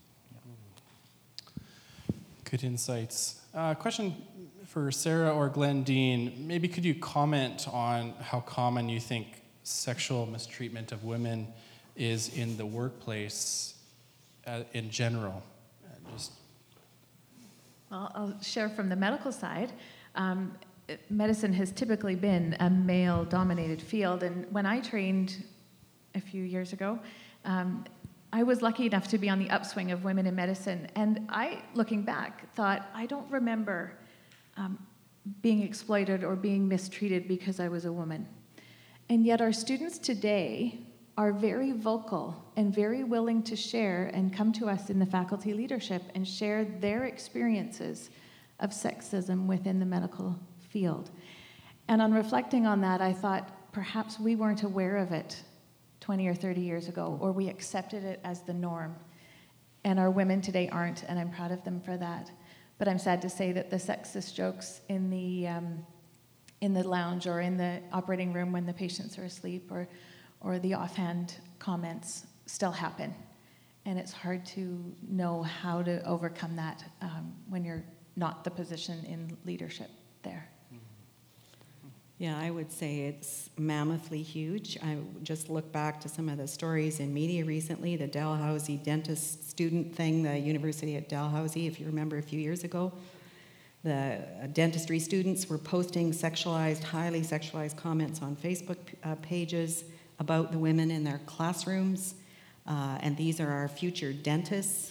Good insights. Question for Sarah or Glendine. Maybe could you comment on how common you think sexual mistreatment of women is in the workplace in general? Well, I'll share from the medical side. Medicine has typically been a male-dominated field, and when I trained a few years ago, I was lucky enough to be on the upswing of women in medicine, and I, looking back, thought, I don't remember being exploited or being mistreated because I was a woman. And yet our students today are very vocal and very willing to share and come to us in the faculty leadership and share their experiences of sexism within the medical field. And on reflecting on that, I thought perhaps we weren't aware of it 20 or 30 years ago, or we accepted it as the norm. And our women today aren't, and I'm proud of them for that. But I'm sad to say that the sexist jokes in the lounge or in the operating room when the patients are asleep, or the offhand comments still happen. And it's hard to know how to overcome that when you're not the position in leadership there. Yeah, I would say it's mammothly huge. I just look back to some of the stories in media recently, the Dalhousie dentist student thing, the University at Dalhousie, if you remember a few years ago. The dentistry students were posting highly sexualized comments on Facebook pages about the women in their classrooms, and these are our future dentists.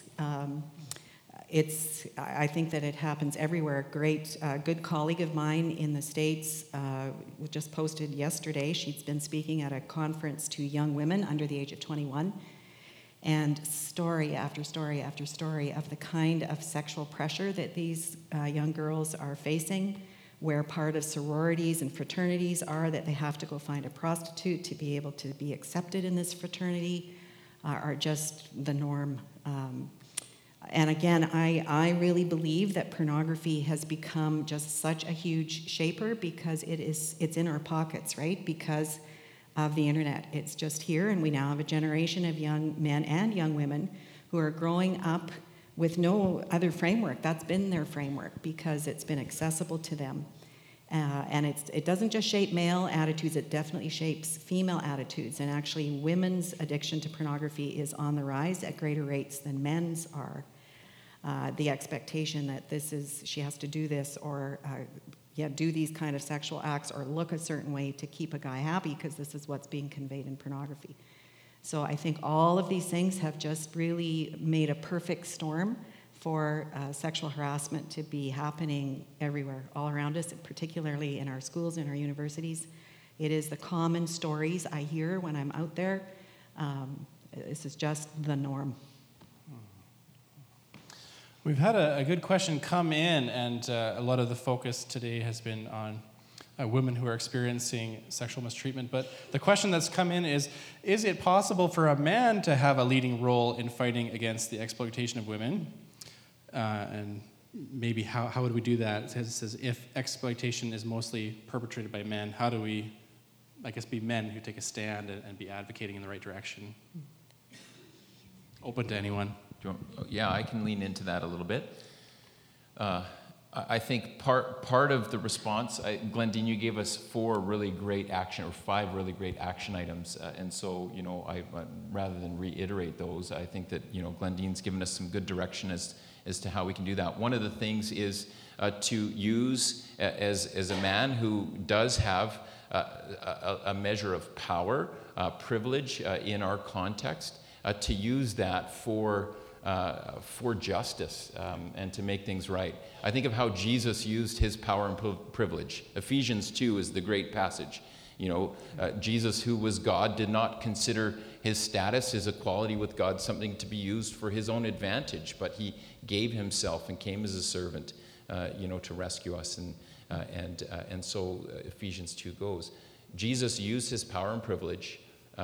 I think that it happens everywhere. A good colleague of mine in the States just posted yesterday. She's been speaking at a conference to young women under the age of 21, and story after story after story of the kind of sexual pressure that these young girls are facing, where part of sororities and fraternities are that they have to go find a prostitute to be able to be accepted in this fraternity, are just the norm. And again, I really believe that pornography has become just such a huge shaper because it's in our pockets, right? Because of the internet. It's just here, and we now have a generation of young men and young women who are growing up with no other framework. That's been their framework because it's been accessible to them. And it doesn't just shape male attitudes, it definitely shapes female attitudes. And actually, women's addiction to pornography is on the rise at greater rates than men's are. The expectation that she has to do this or do these kind of sexual acts or look a certain way to keep a guy happy because this is what's being conveyed in pornography. So I think all of these things have just really made a perfect storm for sexual harassment to be happening everywhere, all around us, particularly in our schools and our universities. It is the common stories I hear when I'm out there. This is just the norm. We've had a good question come in, and a lot of the focus today has been on women who are experiencing sexual mistreatment. But the question that's come in is it possible for a man to have a leading role in fighting against the exploitation of women? And maybe how would we do that? It says if exploitation is mostly perpetrated by men, how do we, be men who take a stand and be advocating in the right direction? Open to anyone. Yeah, I can lean into that a little bit. I think part of the response, Glendine, you gave us 5 really great action items, and so I rather than reiterate those, I think that Glendine's given us some good direction as to how we can do that. One of the things is to use as a man who does have a measure of power, privilege in our context, to use that for justice and to make things right. I think of how Jesus used his power and privilege. Ephesians 2 is the great passage. Jesus, who was God, did not consider his status, his equality with God, something to be used for his own advantage, but he gave himself and came as a servant, to rescue us. And so Ephesians 2 goes. Jesus used his power and privilege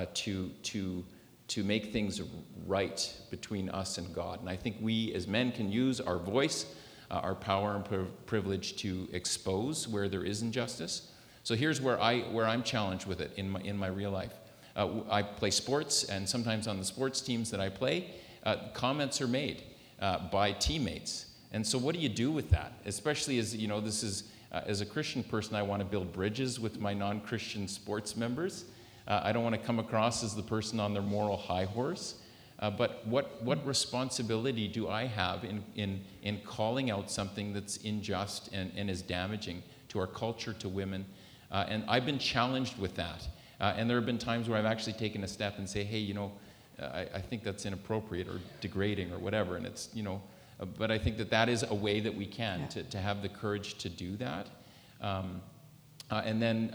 to make things right between us and God. And I think we as men can use our voice, our power and privilege to expose where there is injustice. So here's where I'm challenged with it in my real life. I play sports, and sometimes on the sports teams that I play, comments are made by teammates. And so what do you do with that? Especially as, this is, as a Christian person, I want to build bridges with my non-Christian sports members. I don't want to come across as the person on their moral high horse. But what responsibility do I have in calling out something that's unjust and is damaging to our culture, to women? And I've been challenged with that. And there have been times where I've actually taken a step and say, hey, I think that's inappropriate or degrading or whatever. And it's, but I think that is a way that we can, to have the courage to do that. And then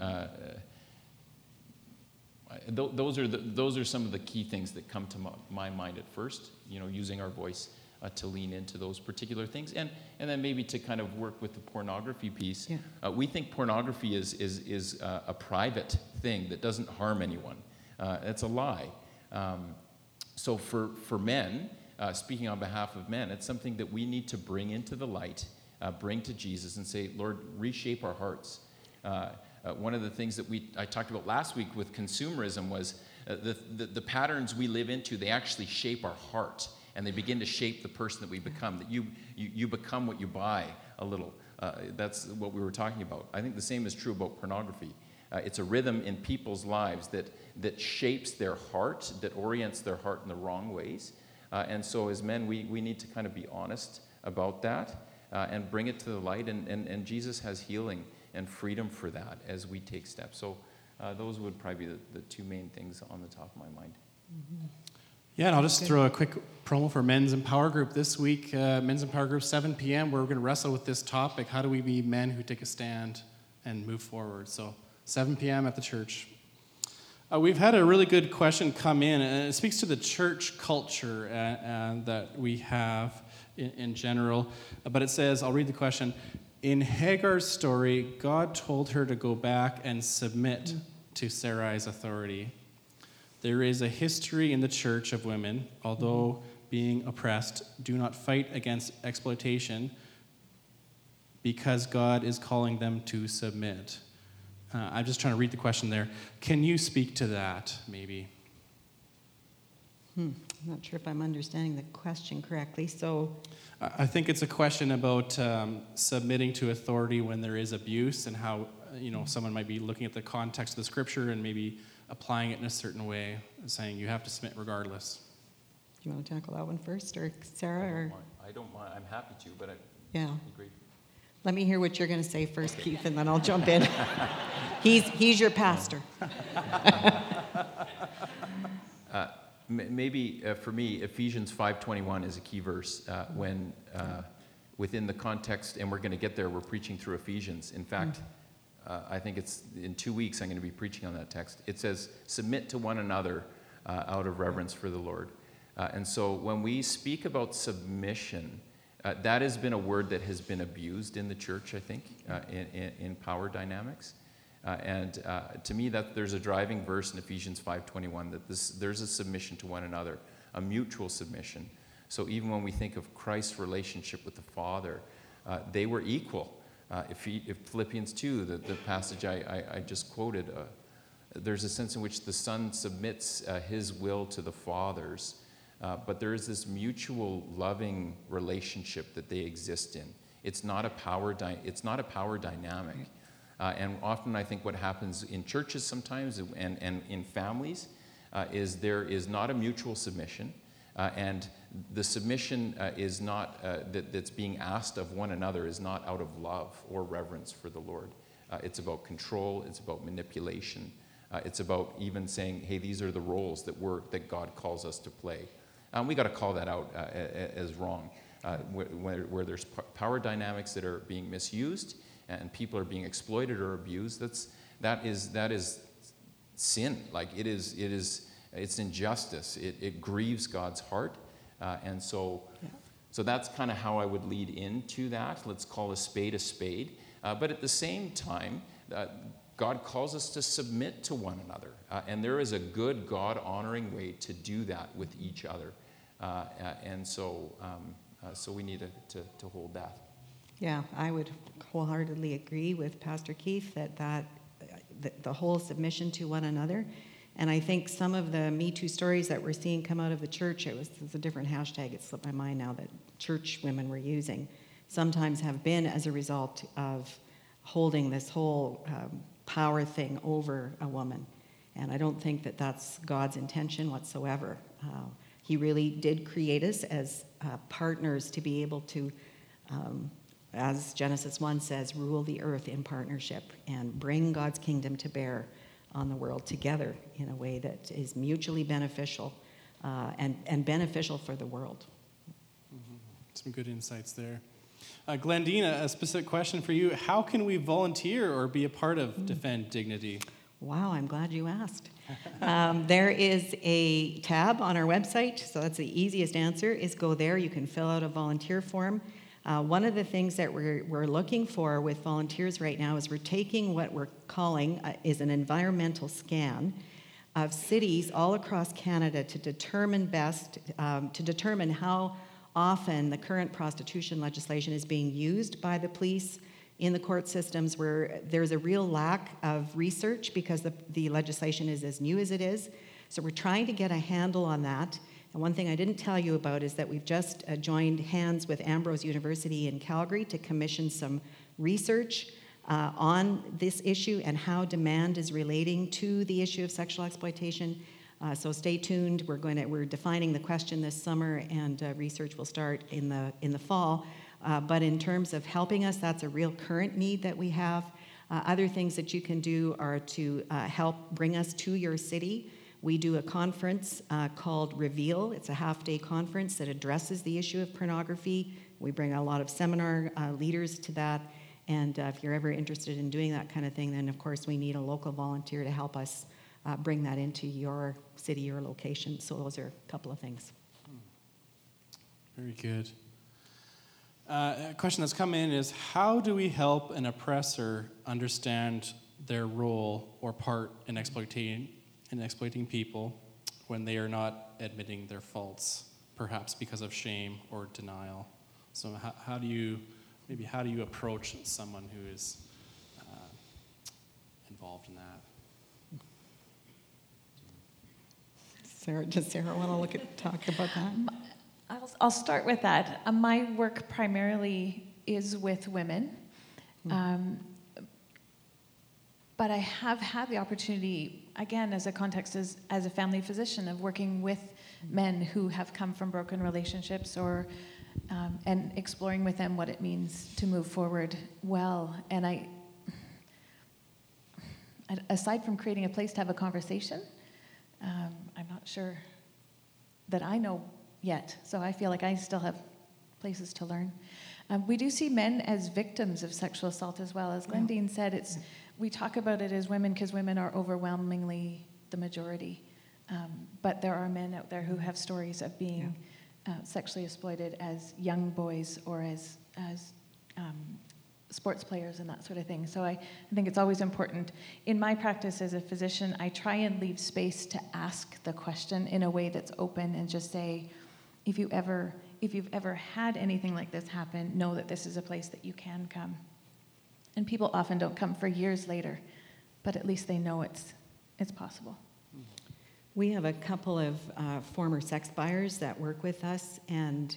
those are some of the key things that come to my mind at first, using our voice to lean into those particular things, and then maybe to kind of work with the pornography piece. Yeah. We think pornography is a private thing that doesn't harm anyone. It's a lie. So for men, speaking on behalf of men, it's something that we need to bring into the light, bring to Jesus, and say, Lord, reshape our hearts. One of the things that I talked about last week with consumerism was the patterns we live into, they actually shape our heart, and they begin to shape the person that we become, that you become what you buy a little. That's what we were talking about. I think the same is true about pornography. It's a rhythm in people's lives that shapes their heart, that orients their heart in the wrong ways. And so as men, we need to kind of be honest about that and bring it to the light, and Jesus has healing and freedom for that as we take steps. So those would probably be the 2 main things on the top of my mind. Mm-hmm. Yeah, and I'll just throw a quick promo for Men's Empower Group this week. Men's Empower Group, 7 p.m., where we're going to wrestle with this topic. How do we be men who take a stand and move forward? So 7 p.m. at the church. We've had a really good question come in, and it speaks to the church culture that we have in general. But it says, I'll read the question. In Hagar's story, God told her to go back and submit to Sarai's authority. There is a history in the church of women, although being oppressed, do not fight against exploitation because God is calling them to submit. I'm just trying to read the question there. Can you speak to that, maybe? I'm not sure if I'm understanding the question correctly. So, I think it's a question about submitting to authority when there is abuse, and how someone might be looking at the context of the scripture and maybe applying it in a certain way, saying you have to submit regardless. Do you want to tackle that one first, or Sarah? Or I don't mind. I'm happy to, but yeah. Agree. Let me hear what you're going to say first, Keith, and then I'll jump in. He's your pastor. Maybe for me, Ephesians 5:21 is a key verse when within the context, and we're going to get there, we're preaching through Ephesians. In fact, I think it's in 2 weeks I'm going to be preaching on that text. It says, submit to one another out of reverence for the Lord. And so when we speak about submission, that has been a word that has been abused in the church, I think, in power dynamics. And to me, that there's a driving verse in Ephesians 5:21 that there's a submission to one another, a mutual submission. So even when we think of Christ's relationship with the Father, they were equal. If Philippians 2, the passage I just quoted, there's a sense in which the Son submits his will to the Father's, but there is this mutual loving relationship that they exist in. It's not a power dynamic. And often I think what happens in churches sometimes and in families is there is not a mutual submission. And the submission is not, that's being asked of one another is not out of love or reverence for the Lord. It's about control, it's about manipulation. It's about even saying, hey, these are the roles that God calls us to play. We got to call that out as wrong. Where there's power dynamics that are being misused and people are being exploited or abused, that is sin. Like it's injustice. It grieves God's heart, and so that's kind of how I would lead into that. Let's call a spade, but at the same time, God calls us to submit to one another, and there is a good God-honoring way to do that with each other, and so we need to hold that. Yeah, I would wholeheartedly agree with Pastor Keith that the whole submission to one another. And I think some of the Me Too stories that we're seeing come out of the church, it's a different hashtag, it slipped my mind now, that church women were using, sometimes have been as a result of holding this whole power thing over a woman. And I don't think that that's God's intention whatsoever. He really did create us as partners to be able to, as Genesis 1 says, rule the earth in partnership and bring God's kingdom to bear on the world together in a way that is mutually beneficial and beneficial for the world. Mm-hmm. Some good insights there. Glendine, a specific question for you. How can we volunteer or be a part of Defend Dignity? Wow, I'm glad you asked. There is a tab on our website, so that's the easiest answer, is go there. You can fill out a volunteer form. One of the things that we're looking for with volunteers right now is we're taking what we're calling is an environmental scan of cities all across Canada to determine how often the current prostitution legislation is being used by the police in the court systems, where there's a real lack of research because the legislation is as new as it is. So we're trying to get a handle on that. And one thing I didn't tell you about is that we've just joined hands with Ambrose University in Calgary to commission some research on this issue and how demand is relating to the issue of sexual exploitation. So stay tuned. We're defining the question this summer, and research will start in the fall. But in terms of helping us, that's a real current need that we have. Other things that you can do are to help bring us to your city. We do a conference called Reveal. It's a half-day conference that addresses the issue of pornography. We bring a lot of seminar leaders to that. And if you're ever interested in doing that kind of thing, then of course we need a local volunteer to help us bring that into your city, your location. So those are a couple of things. Very good. A question that's come in is, how do we help an oppressor understand their role or part in exploiting people when they are not admitting their faults, perhaps because of shame or denial? So how do you approach someone who is involved in that? Does Sarah want to talk about that? I'll start with that. My work primarily is with women. But I have had the opportunity, again, as a context as a family physician, of working with men who have come from broken relationships and exploring with them what it means to move forward well. And aside from creating a place to have a conversation, I'm not sure that I know yet. So I feel like I still have places to learn. We do see men as victims of sexual assault as well. As Glendine said, we talk about it as women because women are overwhelmingly the majority. But there are men out there who have stories of being sexually exploited as young boys or as sports players and that sort of thing. So I think it's always important. In my practice as a physician, I try and leave space to ask the question in a way that's open and just say, if you've ever had anything like this happen, know that this is a place that you can come. And people often don't come for years later, but at least they know it's possible. We have a couple of former sex buyers that work with us, and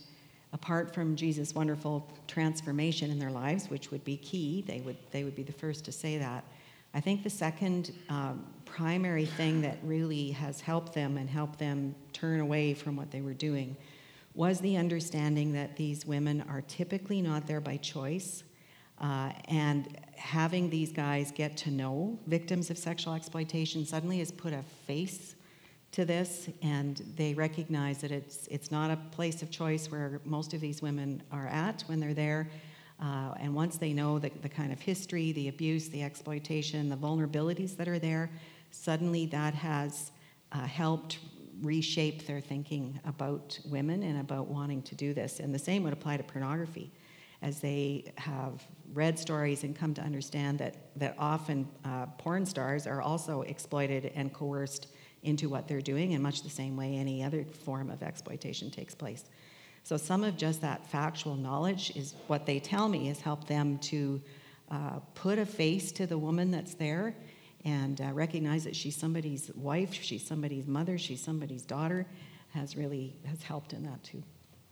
apart from Jesus' wonderful transformation in their lives, which would be key, they would be the first to say that. I think the second primary thing that really has helped them and helped them turn away from what they were doing was the understanding that these women are typically not there by choice, and having these guys get to know victims of sexual exploitation suddenly has put a face to this, and they recognize that it's not a place of choice where most of these women are at when they're there. And once they know the kind of history, the abuse, the exploitation, the vulnerabilities that are there, suddenly that has helped reshape their thinking about women and about wanting to do this. And the same would apply to pornography, as they have read stories and come to understand that often porn stars are also exploited and coerced into what they're doing in much the same way any other form of exploitation takes place. So some of just that factual knowledge is what they tell me has helped them to put a face to the woman that's there and recognize that she's somebody's wife, she's somebody's mother, she's somebody's daughter, has helped in that too.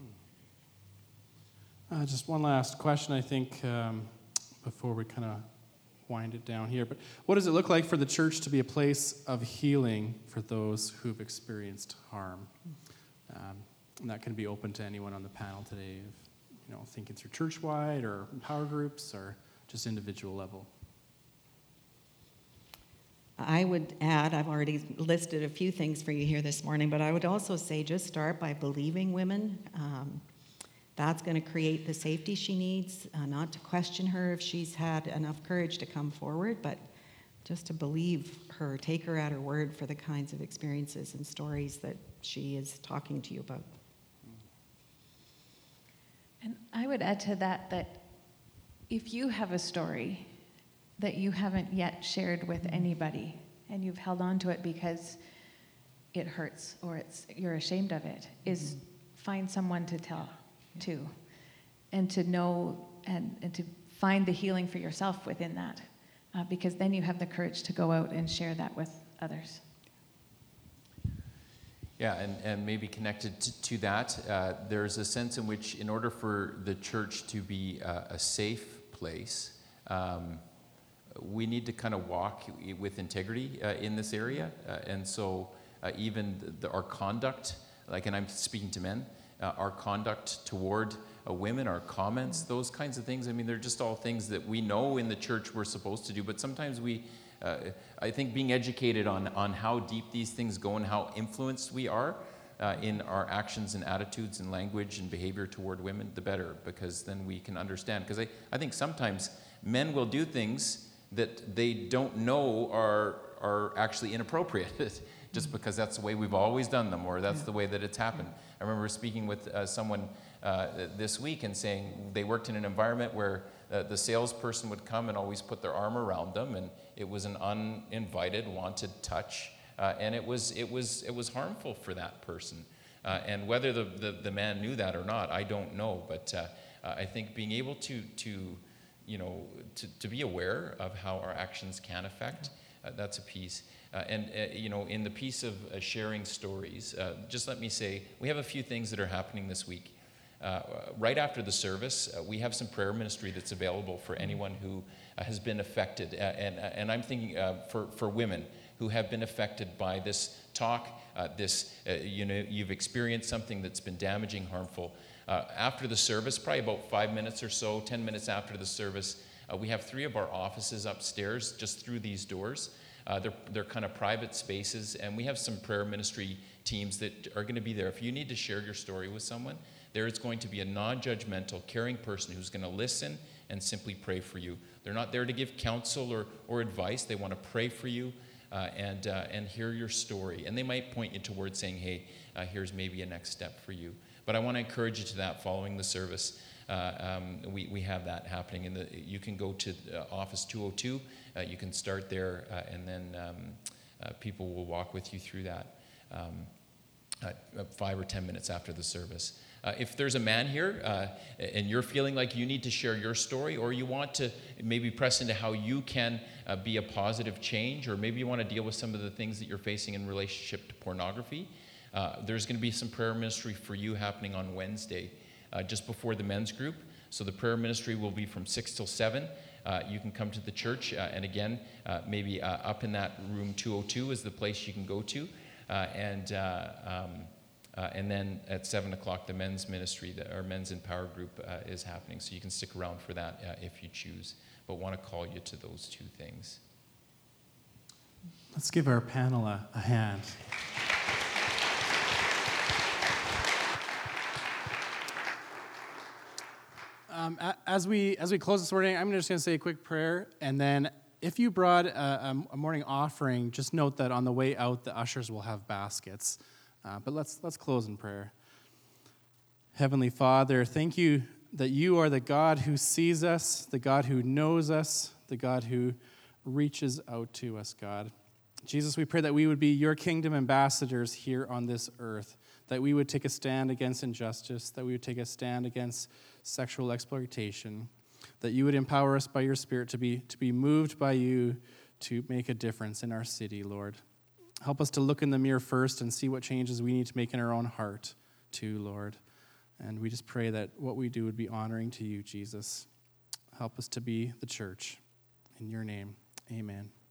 Just one last question, I think, before we kind of wind it down here. But what does it look like for the church to be a place of healing for those who've experienced harm? And that can be open to anyone on the panel today, thinking through church-wide or power groups or just individual level. I would add, I've already listed a few things for you here this morning, but I would also say just start by believing women. That's going to create the safety she needs, not to question her if she's had enough courage to come forward, but just to believe her, take her at her word for the kinds of experiences and stories that she is talking to you about. And I would add to that if you have a story that you haven't yet shared with anybody and you've held on to it because it hurts or you're ashamed of it, is find someone to tell to, and to know and to find the healing for yourself within that, because then you have the courage to go out and share that with others. Yeah, and maybe connected to that, there's a sense in which in order for the church to be a safe place, we need to kind of walk with integrity in this area. And so even our conduct, and I'm speaking to men, our conduct toward women, our comments, those kinds of things, they're just all things that we know in the church we're supposed to do, but sometimes I think being educated on how deep these things go and how influenced we are in our actions and attitudes and language and behavior toward women, the better, because then we can understand. Because I think sometimes men will do things that they don't know are actually inappropriate just because that's the way we've always done them, or that's the way that it's happened. I remember speaking with someone this week and saying they worked in an environment where the salesperson would come and always put their arm around them, and it was an uninvited, wanted touch, and it was harmful for that person. And whether the man knew that or not, I don't know. But I think being able to be aware of how our actions can affect, that's a piece. And in the piece of sharing stories, just let me say, we have a few things that are happening this week. Right after the service, we have some prayer ministry that's available for anyone who has been affected. And I'm thinking for women who have been affected by this talk, you've experienced something that's been damaging, harmful. After the service, probably about 5 minutes or so, 10 minutes after the service, we have 3 of our offices upstairs just through these doors. They're kind of private spaces, and we have some prayer ministry teams that are going to be there. If you need to share your story with someone, there is going to be a non-judgmental, caring person who's going to listen and simply pray for you. They're not there to give counsel or advice. They want to pray for you and hear your story. And they might point you towards saying, hey, here's maybe a next step for you. But I want to encourage you to that following the service. We have that happening. You can go to Office 202. You can start there, and then people will walk with you through that 5 or 10 minutes after the service. If there's a man here and you're feeling like you need to share your story, or you want to maybe press into how you can be a positive change, or maybe you want to deal with some of the things that you're facing in relationship to pornography, there's going to be some prayer ministry for you happening on Wednesday. just before the men's group. So the prayer ministry will be from 6 till 7. You can come to the church, and again, maybe up in that room 202 is the place you can go to. And then at 7 o'clock, the men's ministry, our men's empower group is happening. So you can stick around for that if you choose. But want to call you to those two things. Let's give our panel a hand. As we close this morning, I'm just going to say a quick prayer, and then if you brought a morning offering, just note that on the way out, the ushers will have baskets. But let's close in prayer. Heavenly Father, thank you that you are the God who sees us, the God who knows us, the God who reaches out to us, God. Jesus, we pray that we would be your kingdom ambassadors here on this earth, that we would take a stand against injustice, that we would take a stand against sexual exploitation, that you would empower us by your Spirit to be moved by you to make a difference in our city, Lord. Help us to look in the mirror first and see what changes we need to make in our own heart too, Lord. And we just pray that what we do would be honoring to you, Jesus. Help us to be the church. In your name, amen.